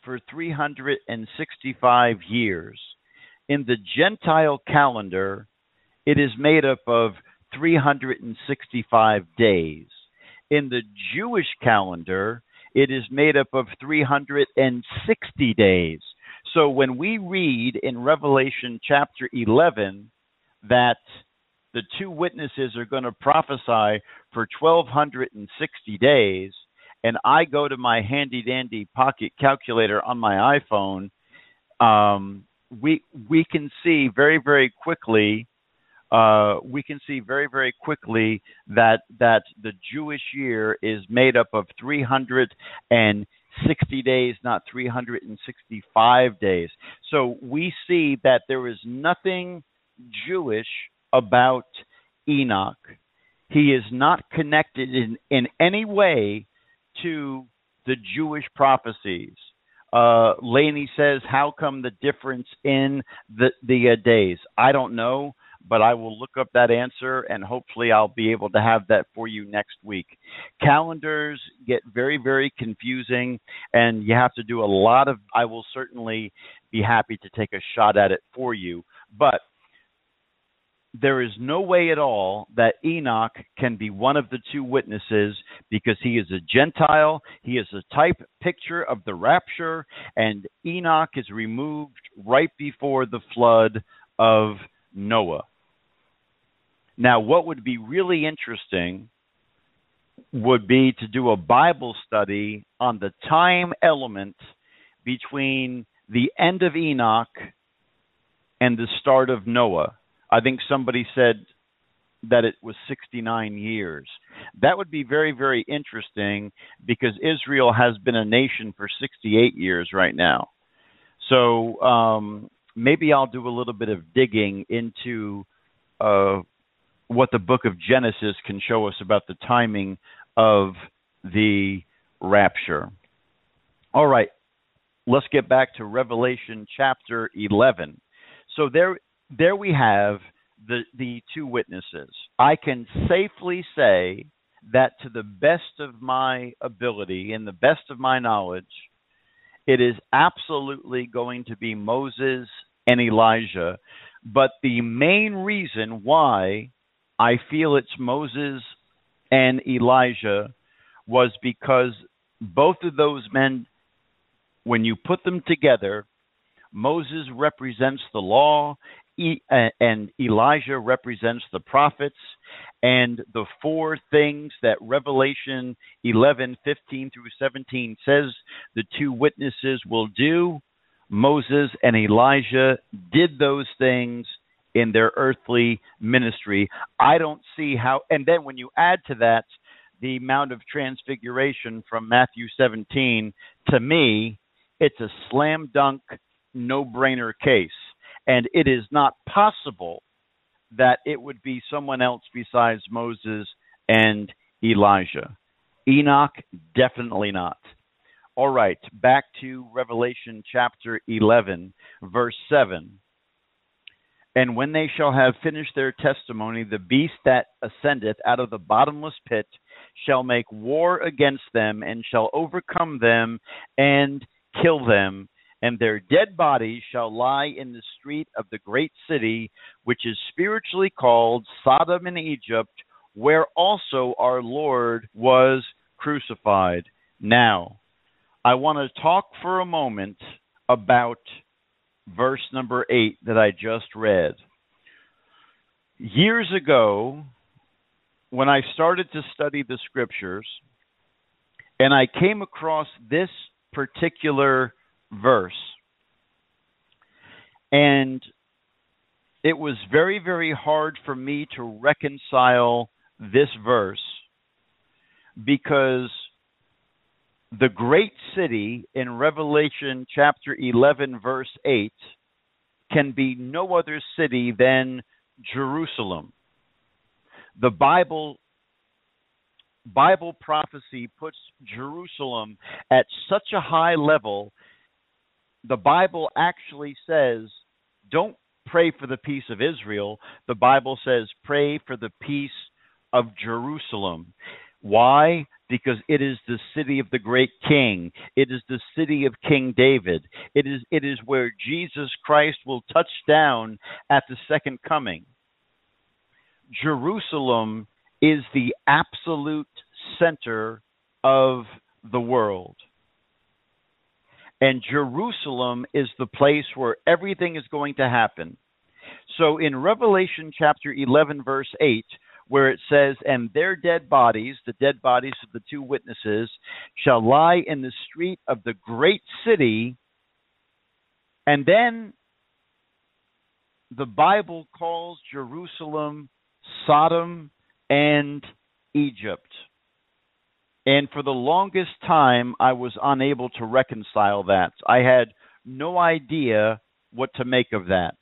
for three hundred sixty-five years. In the Gentile calendar, it is made up of three hundred sixty-five days. In the Jewish calendar, it is made up of three hundred sixty days. So when we read in Revelation chapter eleven that the two witnesses are going to prophesy for twelve sixty days, and I go to my handy-dandy pocket calculator on my iPhone, um, we we can see very, very quickly Uh, we can see very, very quickly that that the Jewish year is made up of three hundred sixty days, not three hundred sixty-five days. So we see that there is nothing Jewish about Enoch. He is not connected in, in any way to the Jewish prophecies. Uh, Laney says, how come the difference in the, the uh, days? I don't know, but I will look up that answer, and hopefully I'll be able to have that for you next week. Calendars get very, very confusing, and you have to do a lot of, I will certainly be happy to take a shot at it for you, but there is no way at all that Enoch can be one of the two witnesses, because he is a Gentile, he is a type picture of the rapture, and Enoch is removed right before the flood of Noah. Now, what would be really interesting would be to do a Bible study on the time element between the end of Enoch and the start of Noah. I think somebody said that it was sixty-nine years. That would be very, very interesting, because Israel has been a nation for sixty-eight years right now. So um, maybe I'll do a little bit of digging into uh, what the book of Genesis can show us about the timing of the rapture. All right, let's get back to Revelation chapter eleven. So there, there we have the, the two witnesses. I can safely say that, to the best of my ability and the best of my knowledge, it is absolutely going to be Moses and Elijah. But the main reason why I feel it's Moses and Elijah was because both of those men, when you put them together, Moses represents the law, e- and Elijah represents the prophets, and the four things that Revelation eleven, fifteen through seventeen says the two witnesses will do, Moses and Elijah did those things in their earthly ministry. I don't see how, and then when you add to that the Mount of Transfiguration from Matthew seventeen, to me, it's a slam dunk, no-brainer case. And it is not possible that it would be someone else besides Moses and Elijah. Enoch, definitely not. All right, back to Revelation chapter eleven, verse seven. And when they shall have finished their testimony, the beast that ascendeth out of the bottomless pit shall make war against them, and shall overcome them, and kill them, and their dead bodies shall lie in the street of the great city, which is spiritually called Sodom and Egypt, where also our Lord was crucified. Now, I want to talk for a moment about verse number eight that I just read. Years ago, when I started to study the scriptures, and I came across this particular verse, and it was very, very hard for me to reconcile this verse, because the great city in Revelation chapter eleven, verse eight, can be no other city than Jerusalem. The Bible Bible prophecy puts Jerusalem at such a high level. The Bible actually says, don't pray for the peace of Israel. The Bible says, pray for the peace of Jerusalem. Why? Because it is the city of the great king. It is the city of King David. It is, it is where Jesus Christ will touch down at the second coming. Jerusalem is the absolute center of the world. And Jerusalem is the place where everything is going to happen. So in Revelation chapter eleven, verse eight, where it says, and their dead bodies, the dead bodies of the two witnesses, shall lie in the street of the great city. And then the Bible calls Jerusalem Sodom and Egypt. And for the longest time, I was unable to reconcile that. I had no idea what to make of that.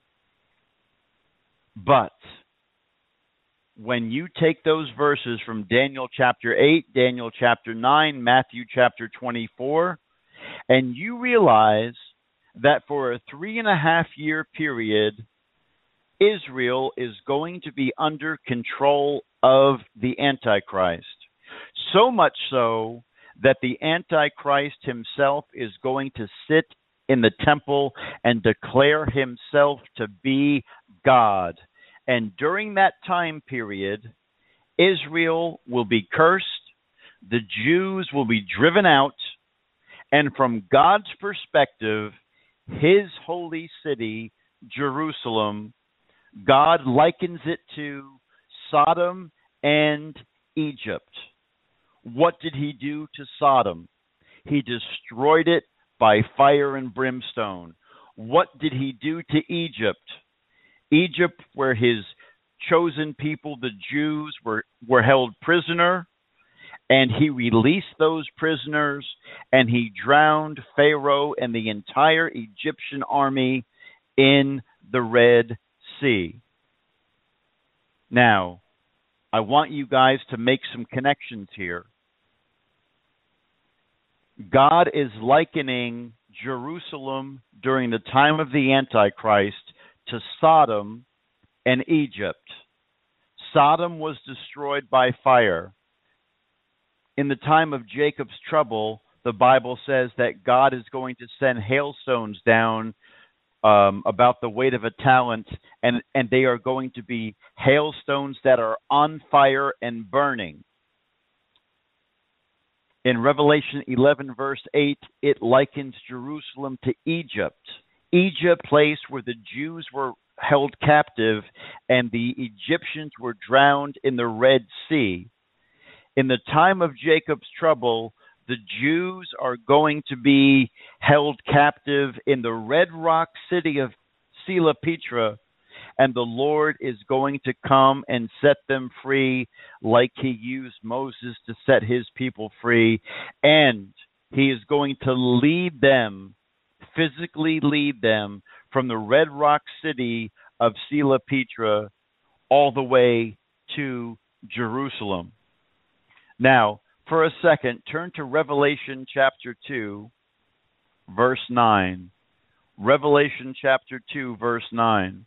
But when you take those verses from Daniel chapter eight, Daniel chapter nine, Matthew chapter twenty-four, and you realize that for a three and a half year period, Israel is going to be under control of the Antichrist. So much so that the Antichrist himself is going to sit in the temple and declare himself to be God. And during that time period, Israel will be cursed, the Jews will be driven out, and from God's perspective, his holy city, Jerusalem, God likens it to Sodom and Egypt. What did he do to Sodom? He destroyed it by fire and brimstone. What did he do to Egypt? Egypt, where his chosen people, the Jews, were, were held prisoner, and he released those prisoners, and he drowned Pharaoh and the entire Egyptian army in the Red Sea. Now, I want you guys to make some connections here. God is likening Jerusalem during the time of the Antichrist to Sodom and Egypt. Sodom was destroyed by fire. In the time of Jacob's trouble, the Bible says that God is going to send hailstones down um, about the weight of a talent, and, and they are going to be hailstones that are on fire and burning. In Revelation eleven, verse eight, it likens Jerusalem to Egypt. Egypt, place where the Jews were held captive and the Egyptians were drowned in the Red Sea. In the time of Jacob's trouble, the Jews are going to be held captive in the red rock city of Sela Petra, and the Lord is going to come and set them free like he used Moses to set his people free, and he is going to lead them, physically lead them from the red rock city of Sela Petra all the way to Jerusalem. Now, for a second, turn to Revelation chapter two, verse nine. Revelation chapter two, verse nine.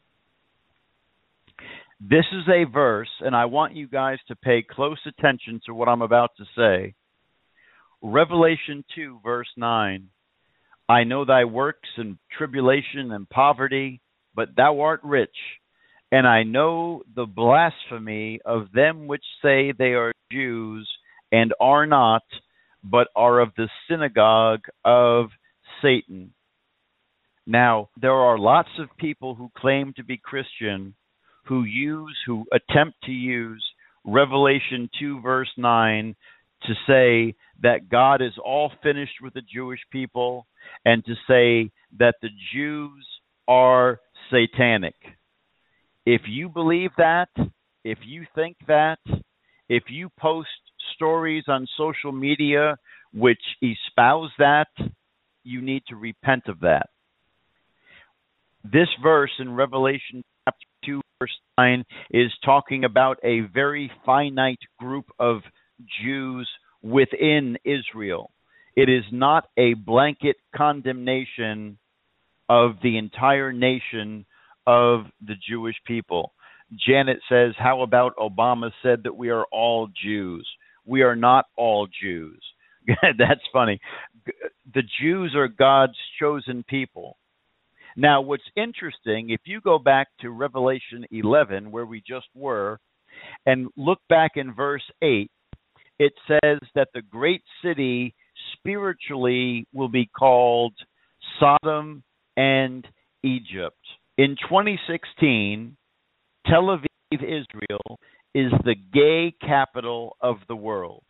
This is a verse, and I want you guys to pay close attention to what I'm about to say. Revelation two, verse nine. I know thy works and tribulation and poverty, but thou art rich. And I know the blasphemy of them which say they are Jews and are not, but are of the synagogue of Satan. Now, there are lots of people who claim to be Christian who use, who attempt to use Revelation two, verse nine to say that God is all finished with the Jewish people and to say that the Jews are satanic. If you believe that, if you think that, if you post stories on social media which espouse that, you need to repent of that. This verse in Revelation chapter two, verse nine is talking about a very finite group of Jews within Israel. It is not a blanket condemnation of the entire nation of the Jewish people. Janet says, how about Obama said that we are all Jews? we are not all Jews. That's funny. The Jews are God's chosen people. Now, what's interesting, if you go back to Revelation eleven, where we just were, and look back in verse eight, it says that the great city spiritually will be called Sodom and Egypt. In twenty sixteen, Tel Aviv, Israel, is the gay capital of the world.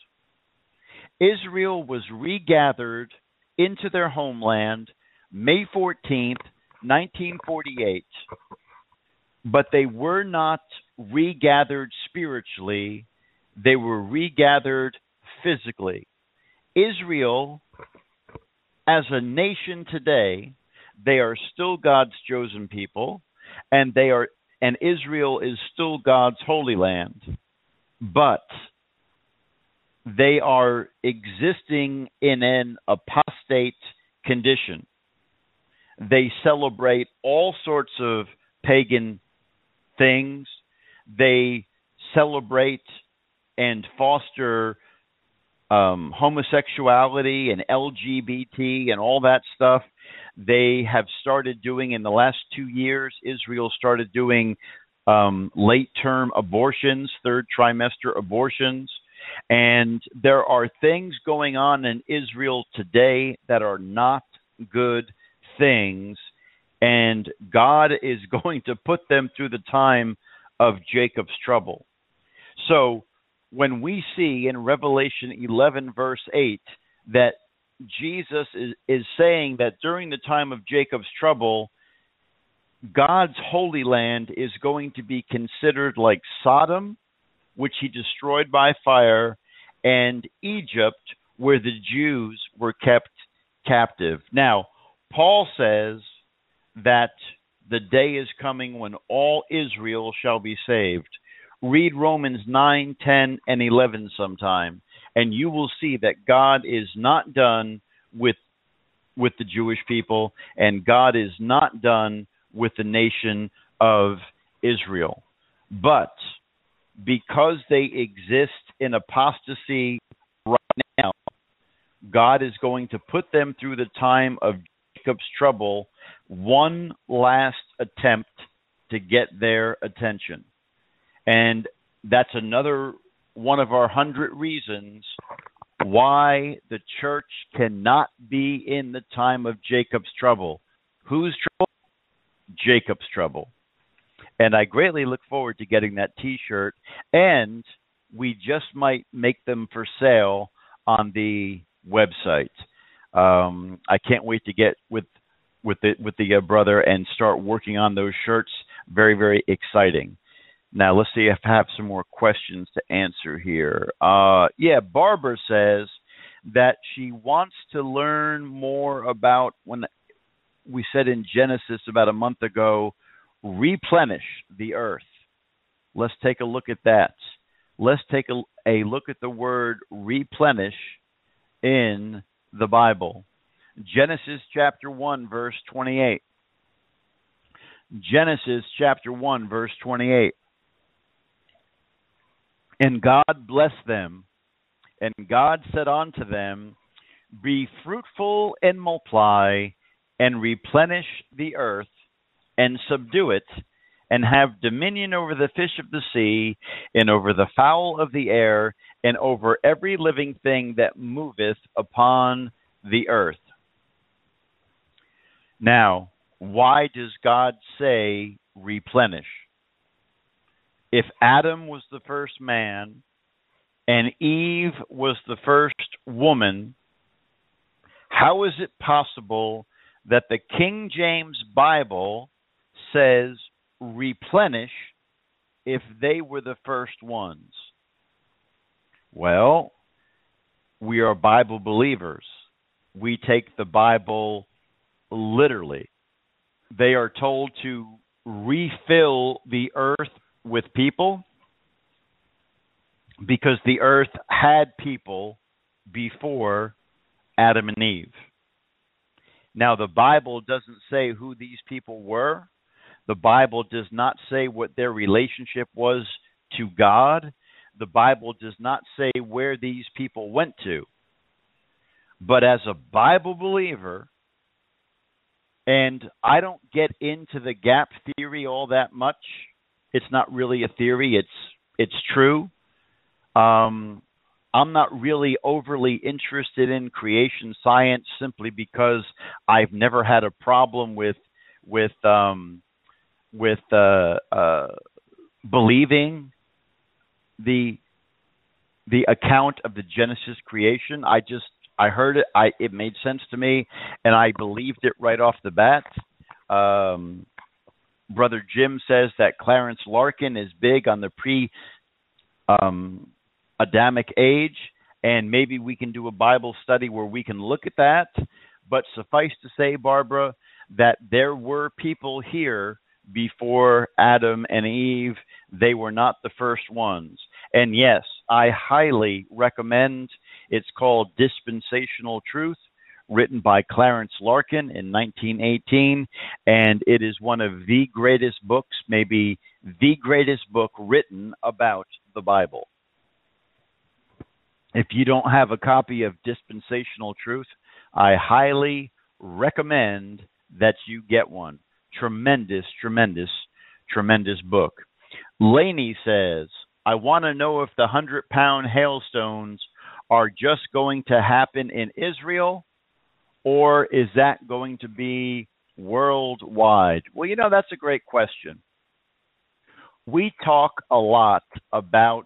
Israel was regathered into their homeland May fourteenth, nineteen forty-eight, but they were not regathered spiritually, they were regathered physically. Israel, as a nation today, they are still God's chosen people, and they are, and Israel is still God's holy land, but they are existing in an apostate condition. They celebrate all sorts of pagan things. They celebrate and foster um, homosexuality and L G B T and all that stuff. They have started doing, in the last two years, Israel started doing um, late-term abortions, third trimester abortions. And there are things going on in Israel today that are not good things, and God is going to put them through the time of Jacob's trouble. So when we see in Revelation eleven, verse eight, that Jesus is, is saying that during the time of Jacob's trouble, God's holy land is going to be considered like Sodom, which he destroyed by fire, and Egypt, where the Jews were kept captive. Now, Paul says that the day is coming when all Israel shall be saved. Read Romans nine, ten, and eleven sometime, and you will see that God is not done with with the Jewish people, and God is not done with the nation of Israel. But because they exist in apostasy right now, God is going to put them through the time of Jacob's trouble, one last attempt to get their attention. And that's another one of our hundred reasons why the church cannot be in the time of Jacob's trouble. Whose trouble? Jacob's trouble. And I greatly look forward to getting that T-shirt, and we just might make them for sale on the website. Um, I can't wait to get with with the with the uh, brother and start working on those shirts. Very, very exciting. Now, let's see if I have some more questions to answer here. Uh, yeah, Barbara says that she wants to learn more about, when we said in Genesis about a month ago, replenish the earth. Let's take a look at that. Let's take a, a look at the word replenish in the Bible. Genesis chapter one, verse twenty-eight. Genesis chapter one, verse twenty-eight. And God blessed them, and God said unto them, be fruitful and multiply, and replenish the earth, and subdue it, and have dominion over the fish of the sea, and over the fowl of the air, and over every living thing that moveth upon the earth. Now, why does God say replenish? If Adam was the first man and Eve was the first woman, how is it possible that the King James Bible says replenish if they were the first ones? Well, we are Bible believers. We take the Bible literally. They are told to refill the earth with people because the earth had people before Adam and Eve. Now, the Bible doesn't say who these people were. The Bible does not say what their relationship was to God. The Bible does not say where these people went to. But as a Bible believer, and I don't get into the gap theory all that much. It's not really a theory. It's it's true. Um, I'm not really overly interested in creation science simply because I've never had a problem with with um, with uh, uh, believing the the account of the Genesis creation. I just I heard it. I it made sense to me, and I believed it right off the bat. Um, Brother Jim says that Clarence Larkin is big on the pre um, Adamic age, and maybe we can do a Bible study where we can look at that. But suffice to say, Barbara, that there were people here before Adam and Eve. They were not the first ones. And yes, I highly recommend. It's called Dispensational Truth, written by Clarence Larkin in nineteen eighteen, and it is one of the greatest books, maybe the greatest book written about the Bible. If you don't have a copy of Dispensational Truth, I highly recommend that you get one. Tremendous, tremendous, tremendous book. Laney says, I want to know if the hundred-pound hailstones are just going to happen in Israel, or is that going to be worldwide? Well, you know, that's a great question. We talk a lot about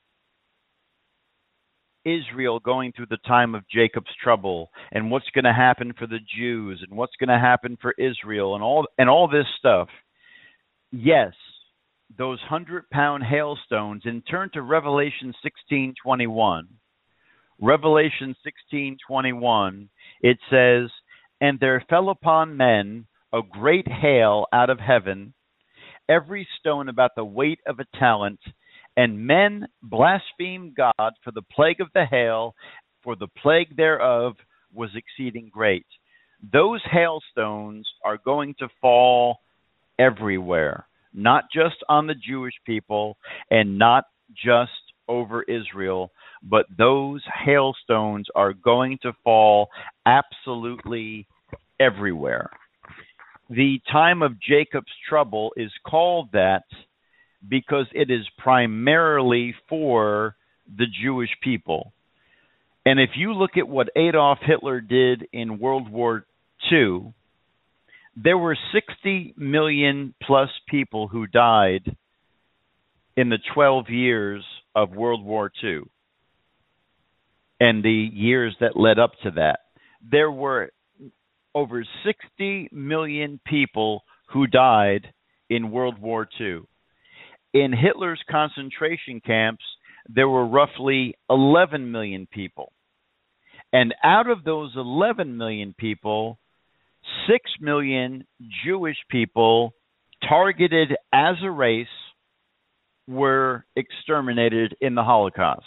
Israel going through the time of Jacob's trouble and what's going to happen for the Jews and what's going to happen for Israel and all and all this stuff. Yes, those hundred-pound hailstones, and turn to Revelation sixteen twenty-one. Revelation sixteen twenty-one, it says, and there fell upon men a great hail out of heaven, every stone about the weight of a talent, and men blasphemed God for the plague of the hail, for the plague thereof was exceeding great. Those hailstones are going to fall everywhere, not just on the Jewish people and not just over Israel, but those hailstones are going to fall absolutely everywhere. The time of Jacob's trouble is called that because it is primarily for the Jewish people. And if you look at what Adolf Hitler did in World War Two, there were sixty million plus people who died in the twelve years of World War Two and the years that led up to that. There were over sixty million people who died in World War Two. In Hitler's concentration camps, there were roughly eleven million people. And out of those eleven million people, six million Jewish people targeted as a race were exterminated in the Holocaust.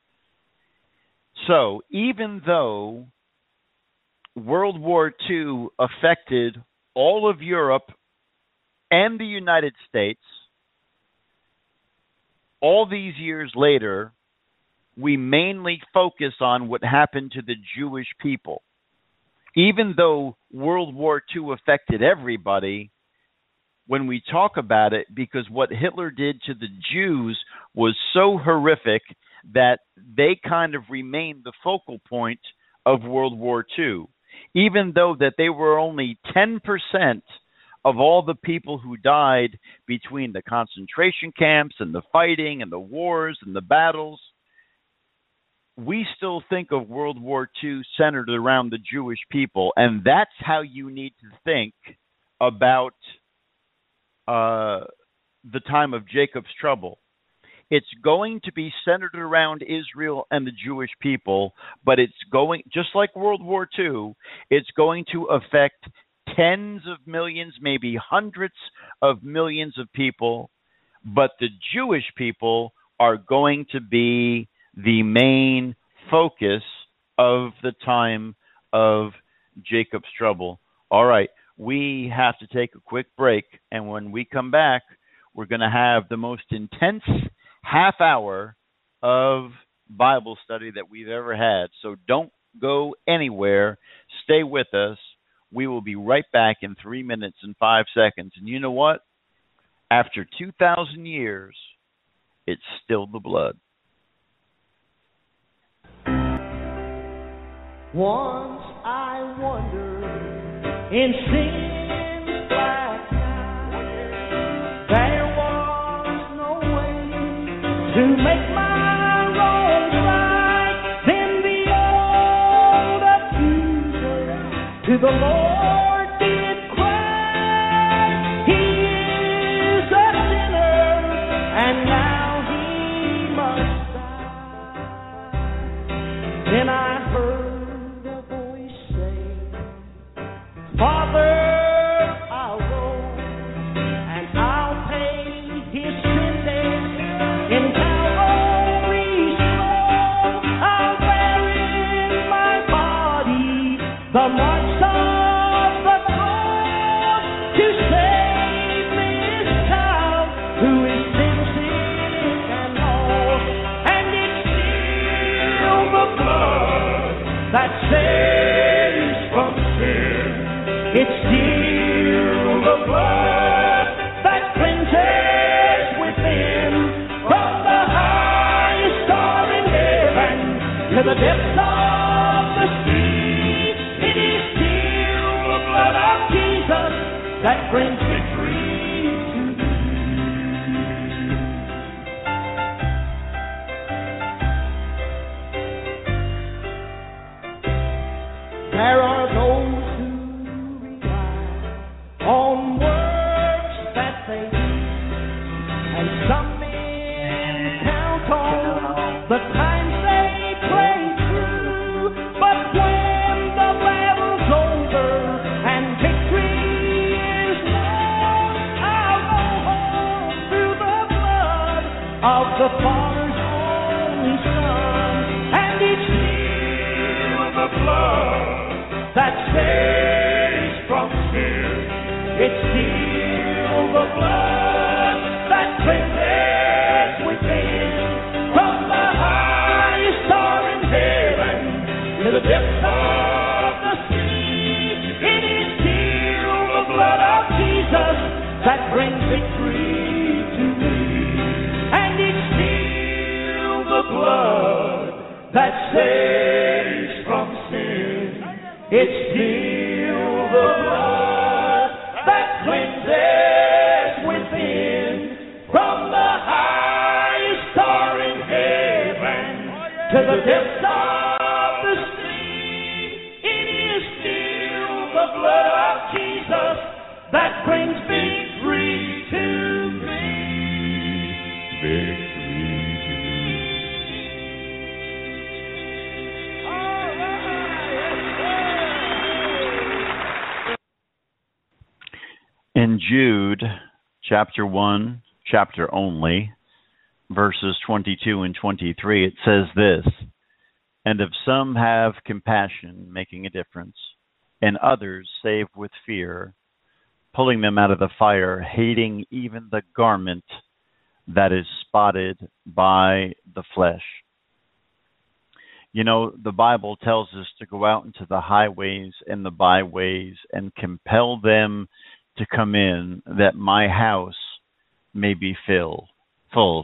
So even though World War Two affected all of Europe and the United States, all these years later, we mainly focus on what happened to the Jewish people. Even though World War Two affected everybody, when we talk about it, because what Hitler did to the Jews was so horrific that they kind of remained the focal point of World War Two, even though that they were only ten percent of all the people who died between the concentration camps and the fighting and the wars and the battles. We still think of World War Two centered around the Jewish people, and that's how you need to think about uh, the time of Jacob's trouble. It's going to be centered around Israel and the Jewish people, but it's going, just like World War Two, it's going to affect tens of millions, maybe hundreds of millions of people, but the Jewish people are going to be the main focus of the time of Jacob's trouble. All right, we have to take a quick break, and when we come back, we're going to have the most intense half hour of Bible study that we've ever had. So don't go anywhere. Stay with us. We will be right back in three minutes and five seconds. And you know what? After two thousand years, it's still the blood. Once I wondered in sin's black night, there was no way to make my wrongs right. Then the old accuser to the Lord did cry, He is a sinner, and now he must die. Then I heard a voice say, Father, I'll go, and I'll pay his sin debt in Calvary's throne. I'll bear in my body the marks of the cross to save this child who is sin sick and lost. And it's still the blood that saves from sin. It's still the blood that cleanses within. From the highest star in heaven to the depths of the sea, it is still the blood of Jesus that brings victory to me. There are those who rely on works that they do, and some men count on the times they pray through. But when the battle's over and victory is won, I'll go home through the blood of the Father's only Son. And it's still the blood that saves from sin. It's still the blood that cleanses within. From the highest star in heaven to the depths of the sea, it is still the blood of Jesus that brings victory to me. And it's still the blood that saves from sin. It's still the blood that cleanses within. From the highest star in heaven to the depths of the sea, it is still the blood of Jesus that brings victory to me. Victory to me. All right. In Jude, chapter one, chapter only, verses twenty-two and twenty-three, it says this, And if some have compassion, making a difference, and others save with fear, pulling them out of the fire, hating even the garment that is spotted by the flesh. You know, the Bible tells us to go out into the highways and the byways and compel them to come in, that my house may be filled, full.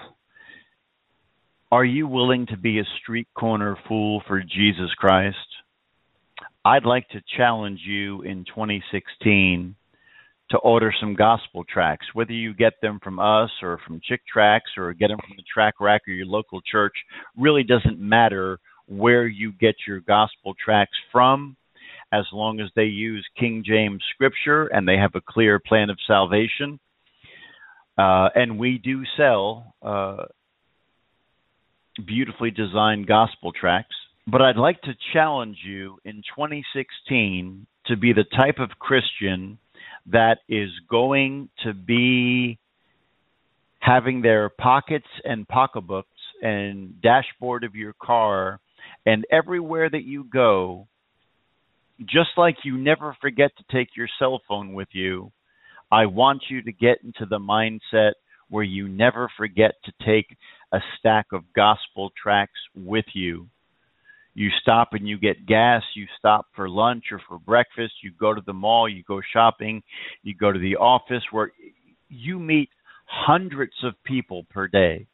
Are you willing to be a street corner fool for Jesus Christ? I'd like to challenge you in twenty sixteen to order some gospel tracts, whether you get them from us or from Chick Tracts or get them from the Track Rack or your local church. Really doesn't matter where you get your gospel tracts from, as long as they use King James Scripture and they have a clear plan of salvation. Uh, and we do sell uh, beautifully designed gospel tracts. But I'd like to challenge you in twenty sixteen to be the type of Christian that is going to be having their pockets and pocketbooks and dashboard of your car and everywhere that you go, just like you never forget to take your cell phone with you, I want you to get into the mindset where you never forget to take a stack of gospel tracts with you. You stop and you get gas, you stop for lunch or for breakfast, you go to the mall, you go shopping, you go to the office, where you meet hundreds of people per day.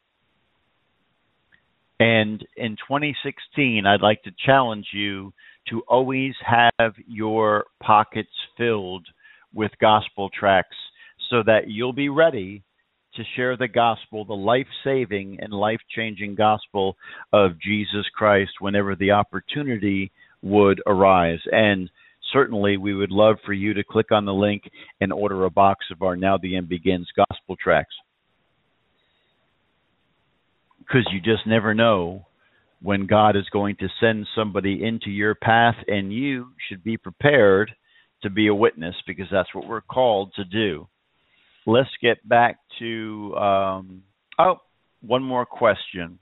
And in twenty sixteen, I'd like to challenge you to always have your pockets filled with gospel tracts so that you'll be ready to share the gospel, the life-saving and life-changing gospel of Jesus Christ whenever the opportunity would arise. And certainly we would love for you to click on the link and order a box of our Now the End Begins gospel tracts. Because you just never know when God is going to send somebody into your path, and you should be prepared to be a witness, because that's what we're called to do. Let's get back to, um, oh, one more question.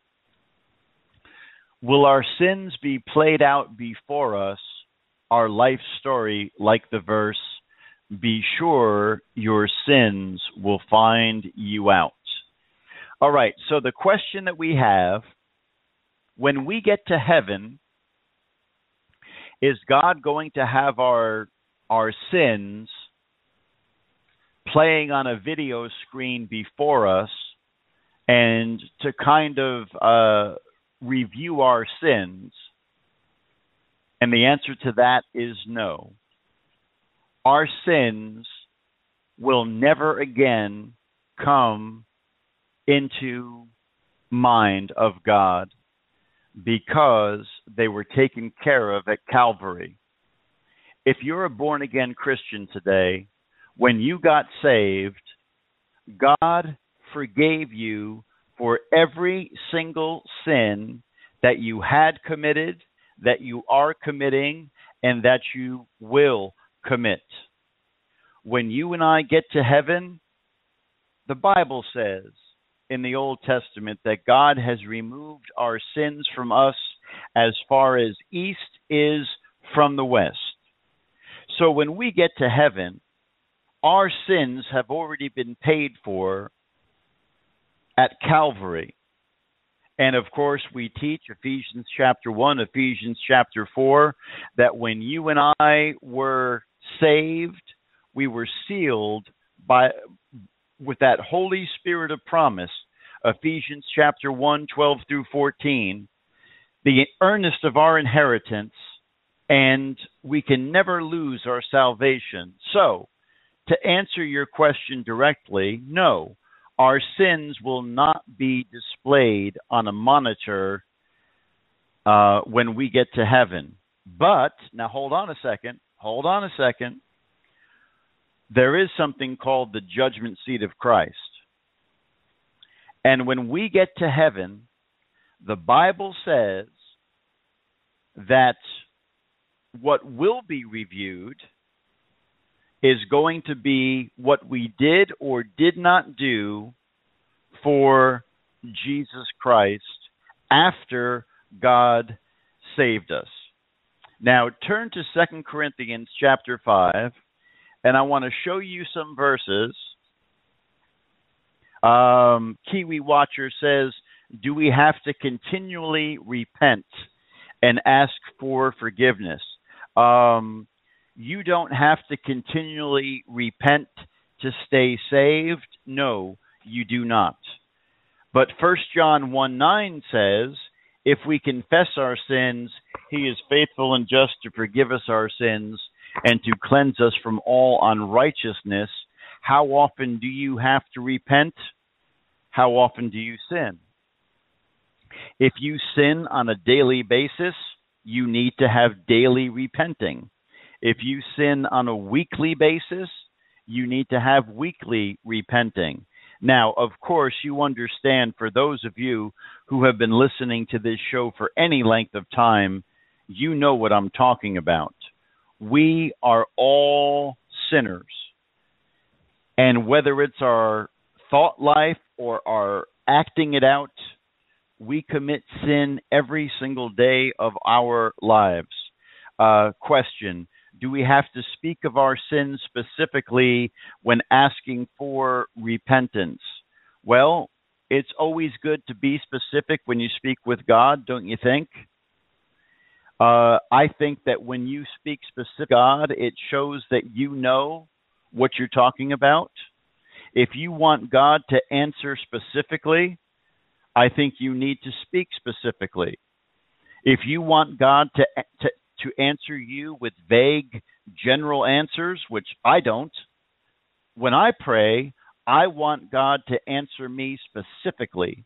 Will our sins be played out before us, our life story, like the verse, be sure your sins will find you out? All right, so the question that we have, when we get to heaven, is God going to have our our sins playing on a video screen before us and to kind of uh, review our sins? And the answer to that is no. Our sins will never again come into mind of God, because they were taken care of at Calvary. If you're a born-again Christian today, when you got saved, God forgave you for every single sin that you had committed, that you are committing, and that you will commit. When you and I get to heaven, the Bible says in the Old Testament that God has removed our sins from us as far as east is from the west. So when we get to heaven, our sins have already been paid for at Calvary. And of course, we teach Ephesians chapter one, Ephesians chapter four, that when you and I were saved, we were sealed by with that Holy Spirit of promise, Ephesians chapter one, twelve through fourteen, the earnest of our inheritance, and we can never lose our salvation. So, to answer your question directly, no, our sins will not be displayed on a monitor uh, when we get to heaven. But, now hold on a second, hold on a second. There is something called the judgment seat of Christ. And when we get to heaven, the Bible says that what will be reviewed is going to be what we did or did not do for Jesus Christ after God saved us. Now turn to Second Corinthians chapter five, and I want to show you some verses. Um, Kiwi Watcher says, do we have to continually repent and ask for forgiveness? Um, you don't have to continually repent to stay saved. No, you do not. But First John one nine says, if we confess our sins, he is faithful and just to forgive us our sins and to cleanse us from all unrighteousness. How often do you have to repent? How often do you sin? If you sin on a daily basis, you need to have daily repenting. If you sin on a weekly basis, you need to have weekly repenting. Now, of course, you understand, for those of you who have been listening to this show for any length of time, you know what I'm talking about. We are all sinners. And whether it's our thought life or our acting it out, we commit sin every single day of our lives. Uh, question, do we have to speak of our sins specifically when asking for repentance? Well, it's always good to be specific when you speak with God, don't you think? Uh, I think that when you speak specific to God, it shows that you know what you're talking about. If you want God to answer specifically, I think you need to speak specifically. If you want God to to, to answer you with vague, general answers, which I don't, when I pray, I want God to answer me specifically.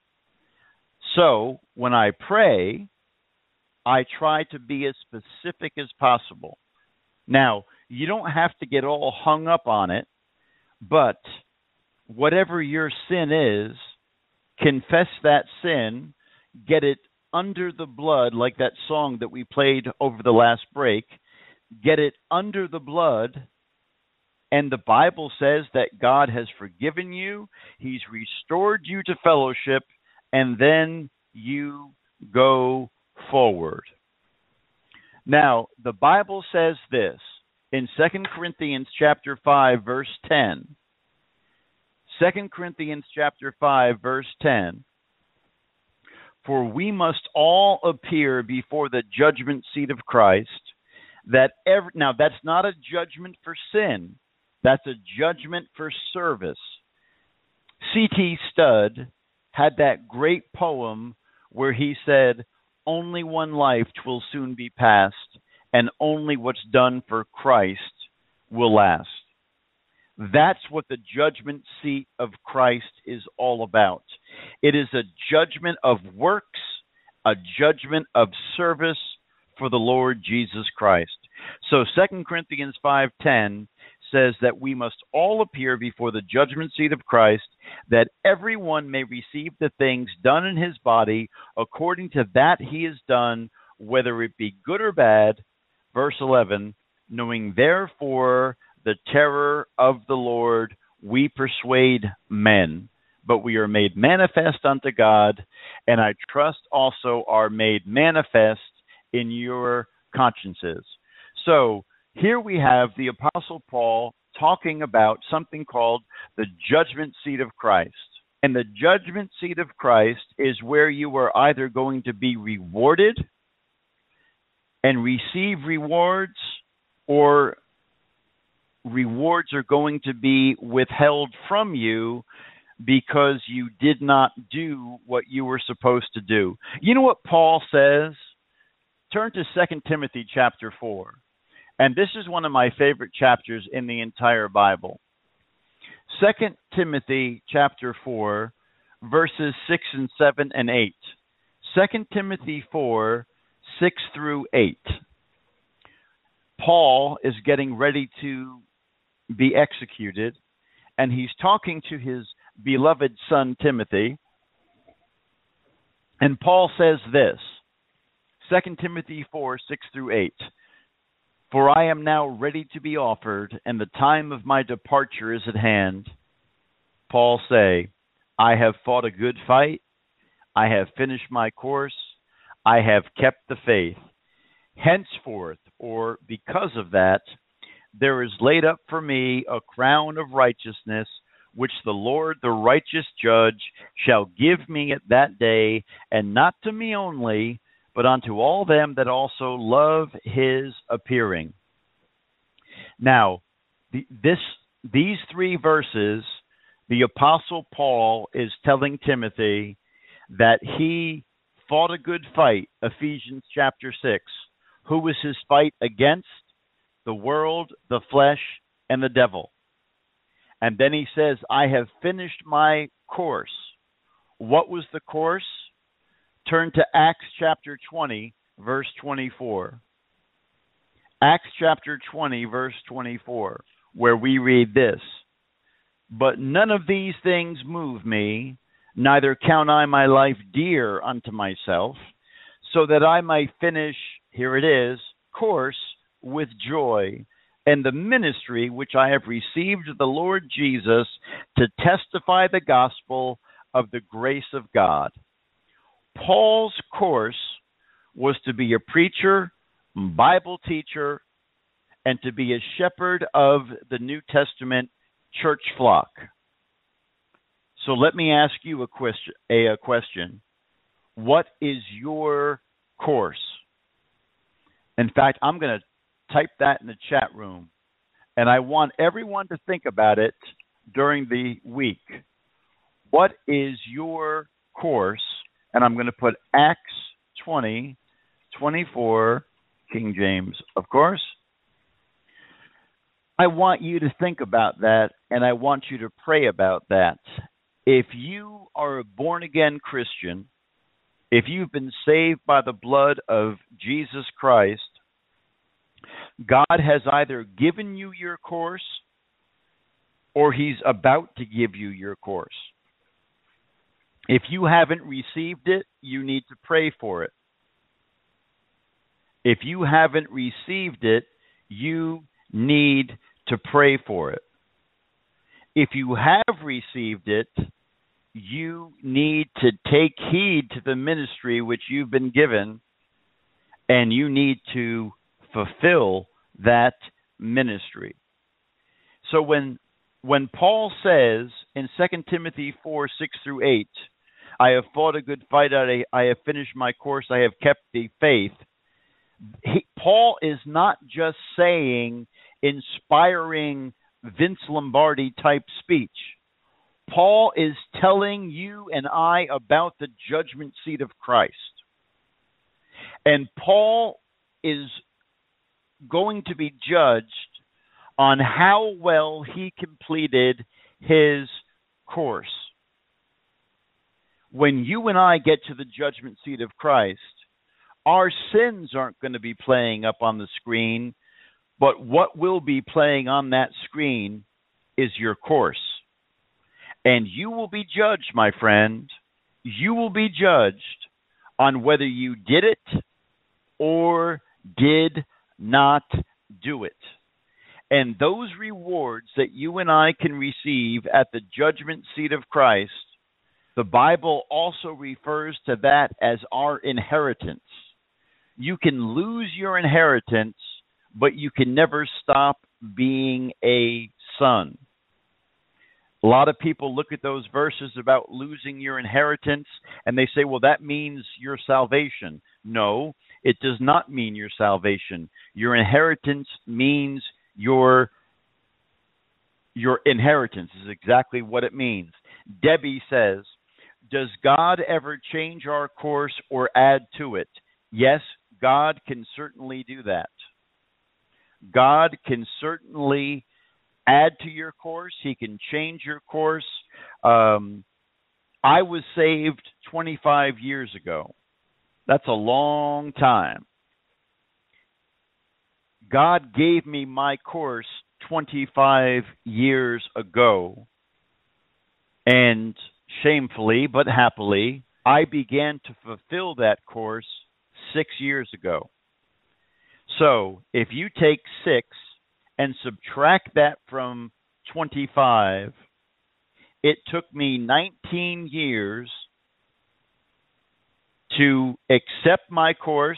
So when I pray, I try to be as specific as possible. Now, you don't have to get all hung up on it, but whatever your sin is, confess that sin, get it under the blood, like that song that we played over the last break, get it under the blood, and the Bible says that God has forgiven you, He's restored you to fellowship, and then you go forward. Now, the Bible says this in Second Corinthians chapter five, verse ten. Second Corinthians chapter five, verse ten. For we must all appear before the judgment seat of Christ, that every, now that's not a judgment for sin, that's a judgment for service. C T Studd had that great poem where he said, only one life will soon be past, and only what's done for Christ will last. That's what the judgment seat of Christ is all about. It is a judgment of works, a judgment of service for the Lord Jesus Christ. So Second Corinthians five ten says that we must all appear before the judgment seat of Christ, that everyone may receive the things done in his body according to that he has done, whether it be good or bad. Verse eleven, knowing therefore the terror of the Lord, we persuade men, but we are made manifest unto God, and I trust also are made manifest in your consciences. So here we have the Apostle Paul talking about something called the judgment seat of Christ. And the judgment seat of Christ is where you are either going to be rewarded and receive rewards, or rewards are going to be withheld from you because you did not do what you were supposed to do. You know what Paul says? Turn to Second Timothy chapter four. And this is one of my favorite chapters in the entire Bible. Second Timothy chapter four, verses six and seven and eight. Second Timothy four, six through eight. Paul is getting ready to be executed, and he's talking to his beloved son Timothy. And Paul says this, Second Timothy four, six through eight. For I am now ready to be offered, and the time of my departure is at hand. Paul say, I have fought a good fight. I have finished my course. I have kept the faith. Henceforth, or because of that, there is laid up for me a crown of righteousness, which the Lord, the righteous judge, shall give me at that day, and not to me only, but unto all them that also love his appearing. Now, the, this these three verses, the Apostle Paul is telling Timothy that he fought a good fight, Ephesians chapter six. Who was his fight against? The world, the flesh, and the devil. And then he says, I have finished my course. What was the course? Turn to Acts chapter twenty, verse twenty-four. Acts chapter twenty, verse twenty-four, where we read this. But none of these things move me, neither count I my life dear unto myself, so that I might finish, here it is, course with joy, and the ministry which I have received of the Lord Jesus to testify the gospel of the grace of God. Paul's course was to be a preacher, Bible teacher, and to be a shepherd of the New Testament church flock. So let me ask you a question. A, a question. What is your course? In fact, I'm going to type that in the chat room, and I want everyone to think about it during the week. What is your course? And I'm going to put Acts twenty, twenty-four, King James, of course. I want you to think about that, and I want you to pray about that. If you are a born-again Christian, if you've been saved by the blood of Jesus Christ, God has either given you your course or he's about to give you your course. If you haven't received it, you need to pray for it. If you haven't received it, you need to pray for it. If you have received it, you need to take heed to the ministry which you've been given, and you need to fulfill that ministry. So when when Paul says in Second Timothy four, six through eight, I have fought a good fight, I, I have finished my course, I have kept the faith, he, Paul is not just saying inspiring Vince Lombardi type speech. Paul is telling you and I about the judgment seat of Christ. And Paul is going to be judged on how well he completed his course. When you and I get to the judgment seat of Christ, our sins aren't going to be playing up on the screen, but what will be playing on that screen is your course. And you will be judged, my friend. You will be judged on whether you did it or did not do it. And those rewards that you and I can receive at the judgment seat of Christ, the Bible also refers to that as our inheritance. You can lose your inheritance, but you can never stop being a son. A lot of people look at those verses about losing your inheritance and they say, well, that means your salvation. No, it does not mean your salvation. Your inheritance means your your inheritance is exactly what it means. Debbie says, does God ever change our course or add to it? Yes, God can certainly do that. God can certainly add to your course. He can change your course. Um, I was saved twenty-five years ago. That's a long time. God gave me my course twenty-five years ago, and shamefully but happily, I began to fulfill that course six years ago. So if you take six and subtract that from twenty-five, it took me nineteen years to accept my course,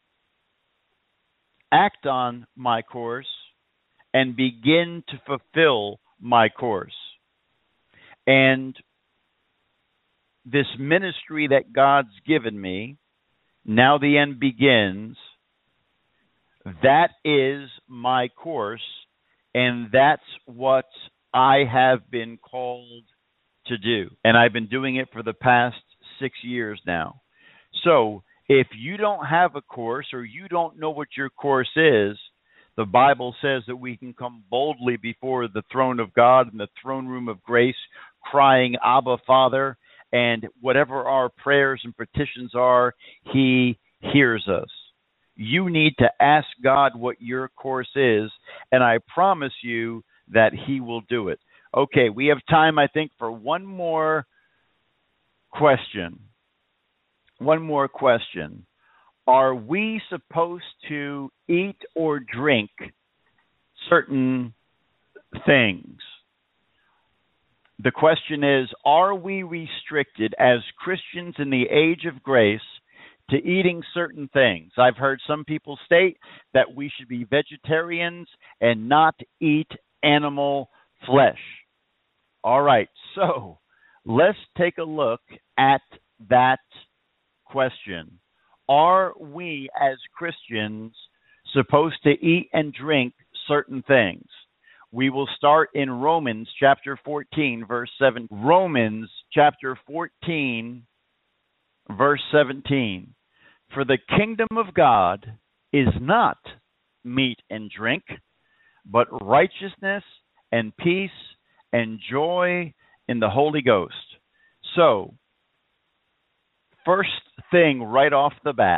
act on my course, and begin to fulfill my course. And this ministry that God's given me, Now the End Begins, that is my course, and that's what I have been called to do. And I've been doing it for the past six years now. So if you don't have a course or you don't know what your course is, the Bible says that we can come boldly before the throne of God in the throne room of grace, crying, Abba, Father, and whatever our prayers and petitions are, He hears us. You need to ask God what your course is, and I promise you that He will do it. Okay, we have time, I think, for one more question. One more question. Are we supposed to eat or drink certain things? The question is, are we restricted as Christians in the age of grace to eating certain things? I've heard some people state that we should be vegetarians and not eat animal flesh. All right, so let's take a look at that question. Are we as Christians supposed to eat and drink certain things? We will start in Romans chapter fourteen, verse seven. Romans chapter fourteen, verse seventeen. For the kingdom of God is not meat and drink, but righteousness and peace and joy in the Holy Ghost. So, first thing right off the bat,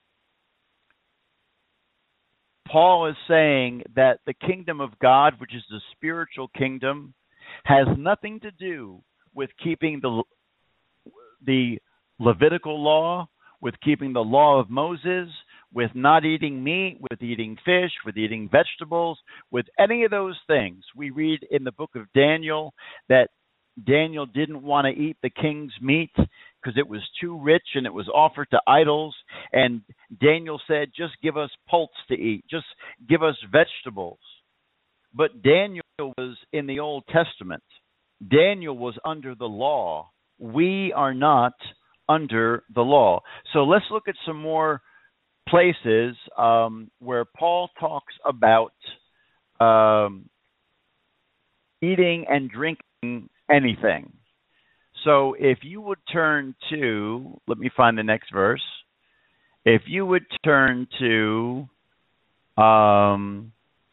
Paul is saying that the kingdom of God, which is the spiritual kingdom, has nothing to do with keeping the the Levitical law, with keeping the law of Moses, with not eating meat, with eating fish, with eating vegetables, with any of those things. We read in the book of Daniel that Daniel didn't want to eat the king's meat because it was too rich and it was offered to idols. And Daniel said, just give us pulse to eat. Just give us vegetables. But Daniel was in the Old Testament. Daniel was under the law. We are not under the law. So let's look at some more places um, where Paul talks about um, eating and drinking anything. So if you would turn to, let me find the next verse. If you would turn to um,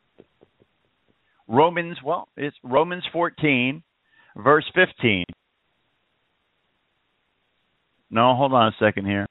Romans, well, it's Romans fourteen, verse fifteen. No, hold on a second here.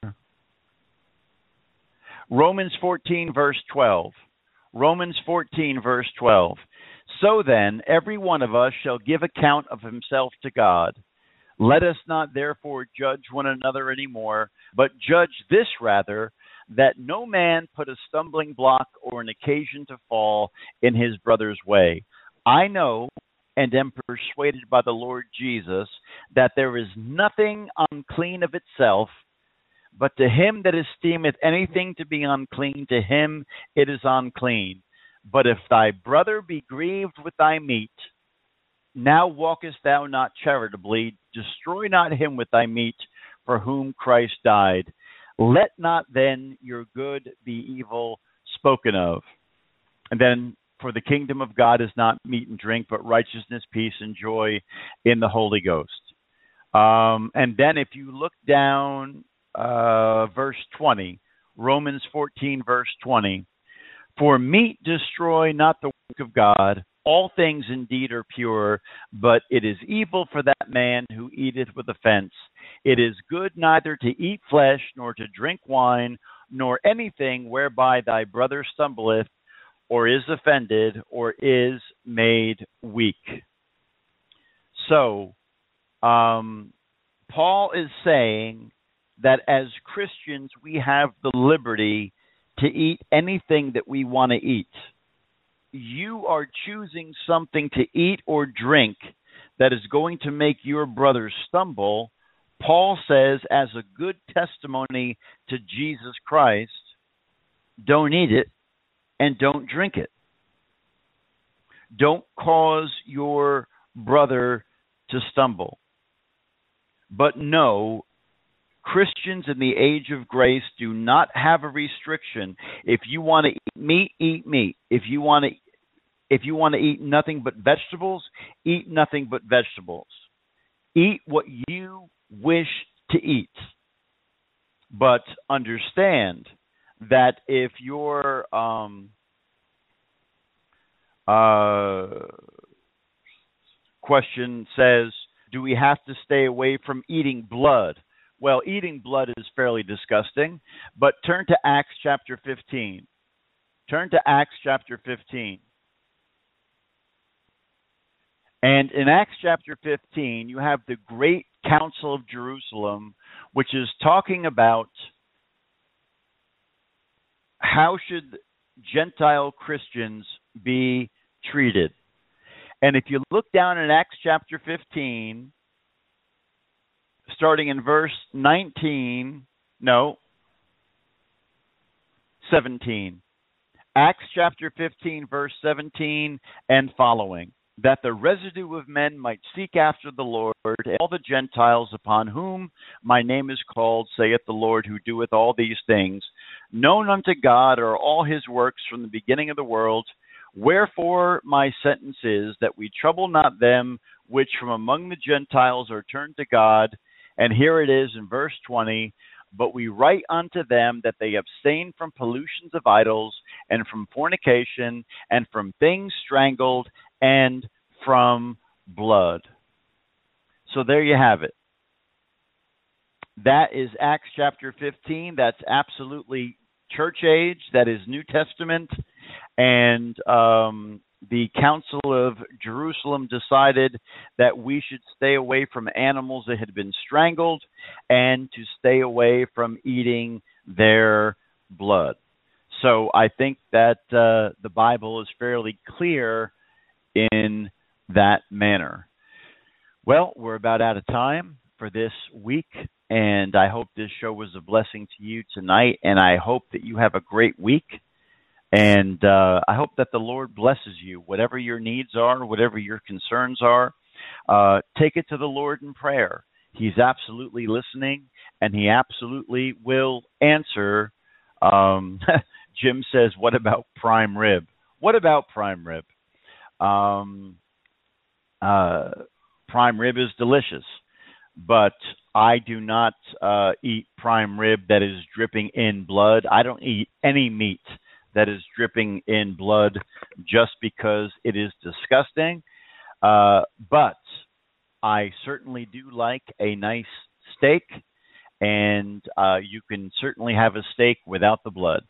Romans fourteen, verse twelve. Romans fourteen, verse twelve. So then, every one of us shall give account of himself to God. Let us not therefore judge one another anymore, but judge this rather, that no man put a stumbling block or an occasion to fall in his brother's way. I know and am persuaded by the Lord Jesus that there is nothing unclean of itself, but to him that esteemeth anything to be unclean, to him it is unclean. But if thy brother be grieved with thy meat, now walkest thou not charitably, destroy not him with thy meat, for whom Christ died. Let not then your good be evil spoken of. And then, for the kingdom of God is not meat and drink, but righteousness, peace, and joy in the Holy Ghost. Um, and then if you look down uh, verse twenty, Romans fourteen, verse twenty, for meat destroy not the work of God. All things indeed are pure, but it is evil for that man who eateth with offense. It is good neither to eat flesh, nor to drink wine, nor anything whereby thy brother stumbleth, or is offended, or is made weak. So, um, Paul is saying that as Christians, we have the liberty to eat anything that we want to eat. You are choosing something to eat or drink that is going to make your brother stumble. Paul says, as a good testimony to Jesus Christ, don't eat it and don't drink it. Don't cause your brother to stumble. But no, Christians in the age of grace do not have a restriction. If you want to eat meat, eat meat. If you want to if you want to eat nothing but vegetables, eat nothing but vegetables. Eat what you wish to eat. But understand that if your um, uh, question says, do we have to stay away from eating blood? Well, eating blood is fairly disgusting, but turn to Acts chapter fifteen. Turn to Acts chapter fifteen. And in Acts chapter fifteen, you have the Great Council of Jerusalem, which is talking about how should Gentile Christians be treated. And if you look down in Acts chapter fifteen, starting in verse nineteen, no, seventeen. Acts chapter fifteen, verse seventeen and following. that the residue of men might seek after the Lord, and all the Gentiles upon whom my name is called, saith the Lord, who doeth all these things. Known unto God are all his works from the beginning of the world. Wherefore my sentence is that we trouble not them which from among the Gentiles are turned to God. And here it is in verse twenty, but we write unto them that they abstain from pollutions of idols, and from fornication, and from things strangled, and from blood. So there you have it. That is Acts chapter fifteen. That's absolutely church age. That is New Testament. And um, the Council of Jerusalem decided that we should stay away from animals that had been strangled and to stay away from eating their blood. So I think that uh, the Bible is fairly clear in that manner. Well, we're about out of time for this week, and I hope this show was a blessing to you tonight, and I hope that you have a great week. And uh, I hope that the Lord blesses you, whatever your needs are, whatever your concerns are. Uh, take it to the Lord in prayer. He's absolutely listening, and he absolutely will answer. Um, Jim says, what about prime rib? What about prime rib? Um, uh, prime rib is delicious, but I do not uh, eat prime rib that is dripping in blood. I don't eat any meat that is dripping in blood just because it is disgusting. Uh, but I certainly do like a nice steak, and uh, you can certainly have a steak without the blood.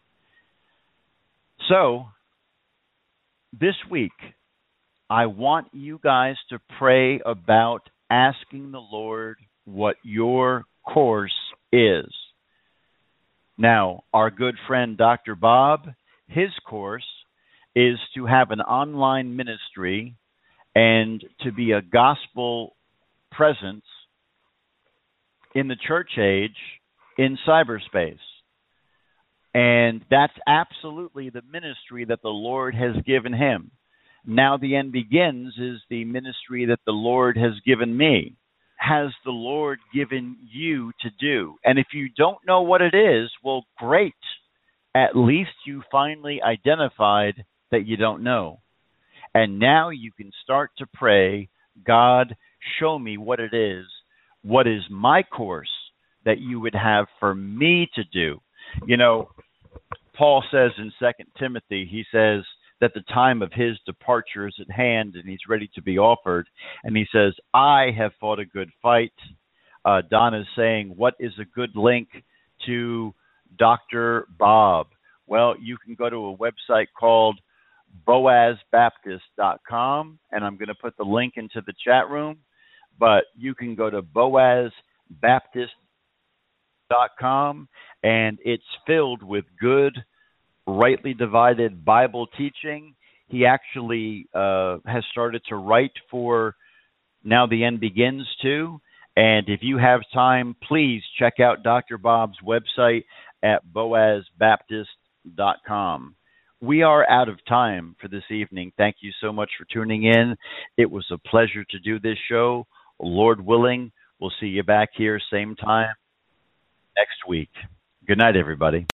So this week, I want you guys to pray about asking the Lord what your course is. Now, our good friend Doctor Bob, his course is to have an online ministry and to be a gospel presence in the church age in cyberspace. And that's absolutely the ministry that the Lord has given him. Now the End Begins is the ministry that the Lord has given me. Has the Lord given you to do? And if you don't know what it is, well, great. At least you finally identified that you don't know. And now you can start to pray, God, show me what it is. What is my course that you would have for me to do? You know, Paul says in Second Timothy, he says that the time of his departure is at hand and he's ready to be offered. And he says, I have fought a good fight. Uh, Don is saying, what is a good link to Doctor Bob? Well, you can go to a website called boaz baptist dot com, and I'm going to put the link into the chat room, but you can go to boaz baptist dot com, and it's filled with good, rightly divided Bible teaching. He actually uh, has started to write for Now the End Begins too, and if you have time, please check out Doctor Bob's website at boaz baptist dot com. We are out of time for this evening. Thank you so much for tuning in. It was a pleasure to do this show. Lord willing, we'll see you back here same time next week. Good night, everybody.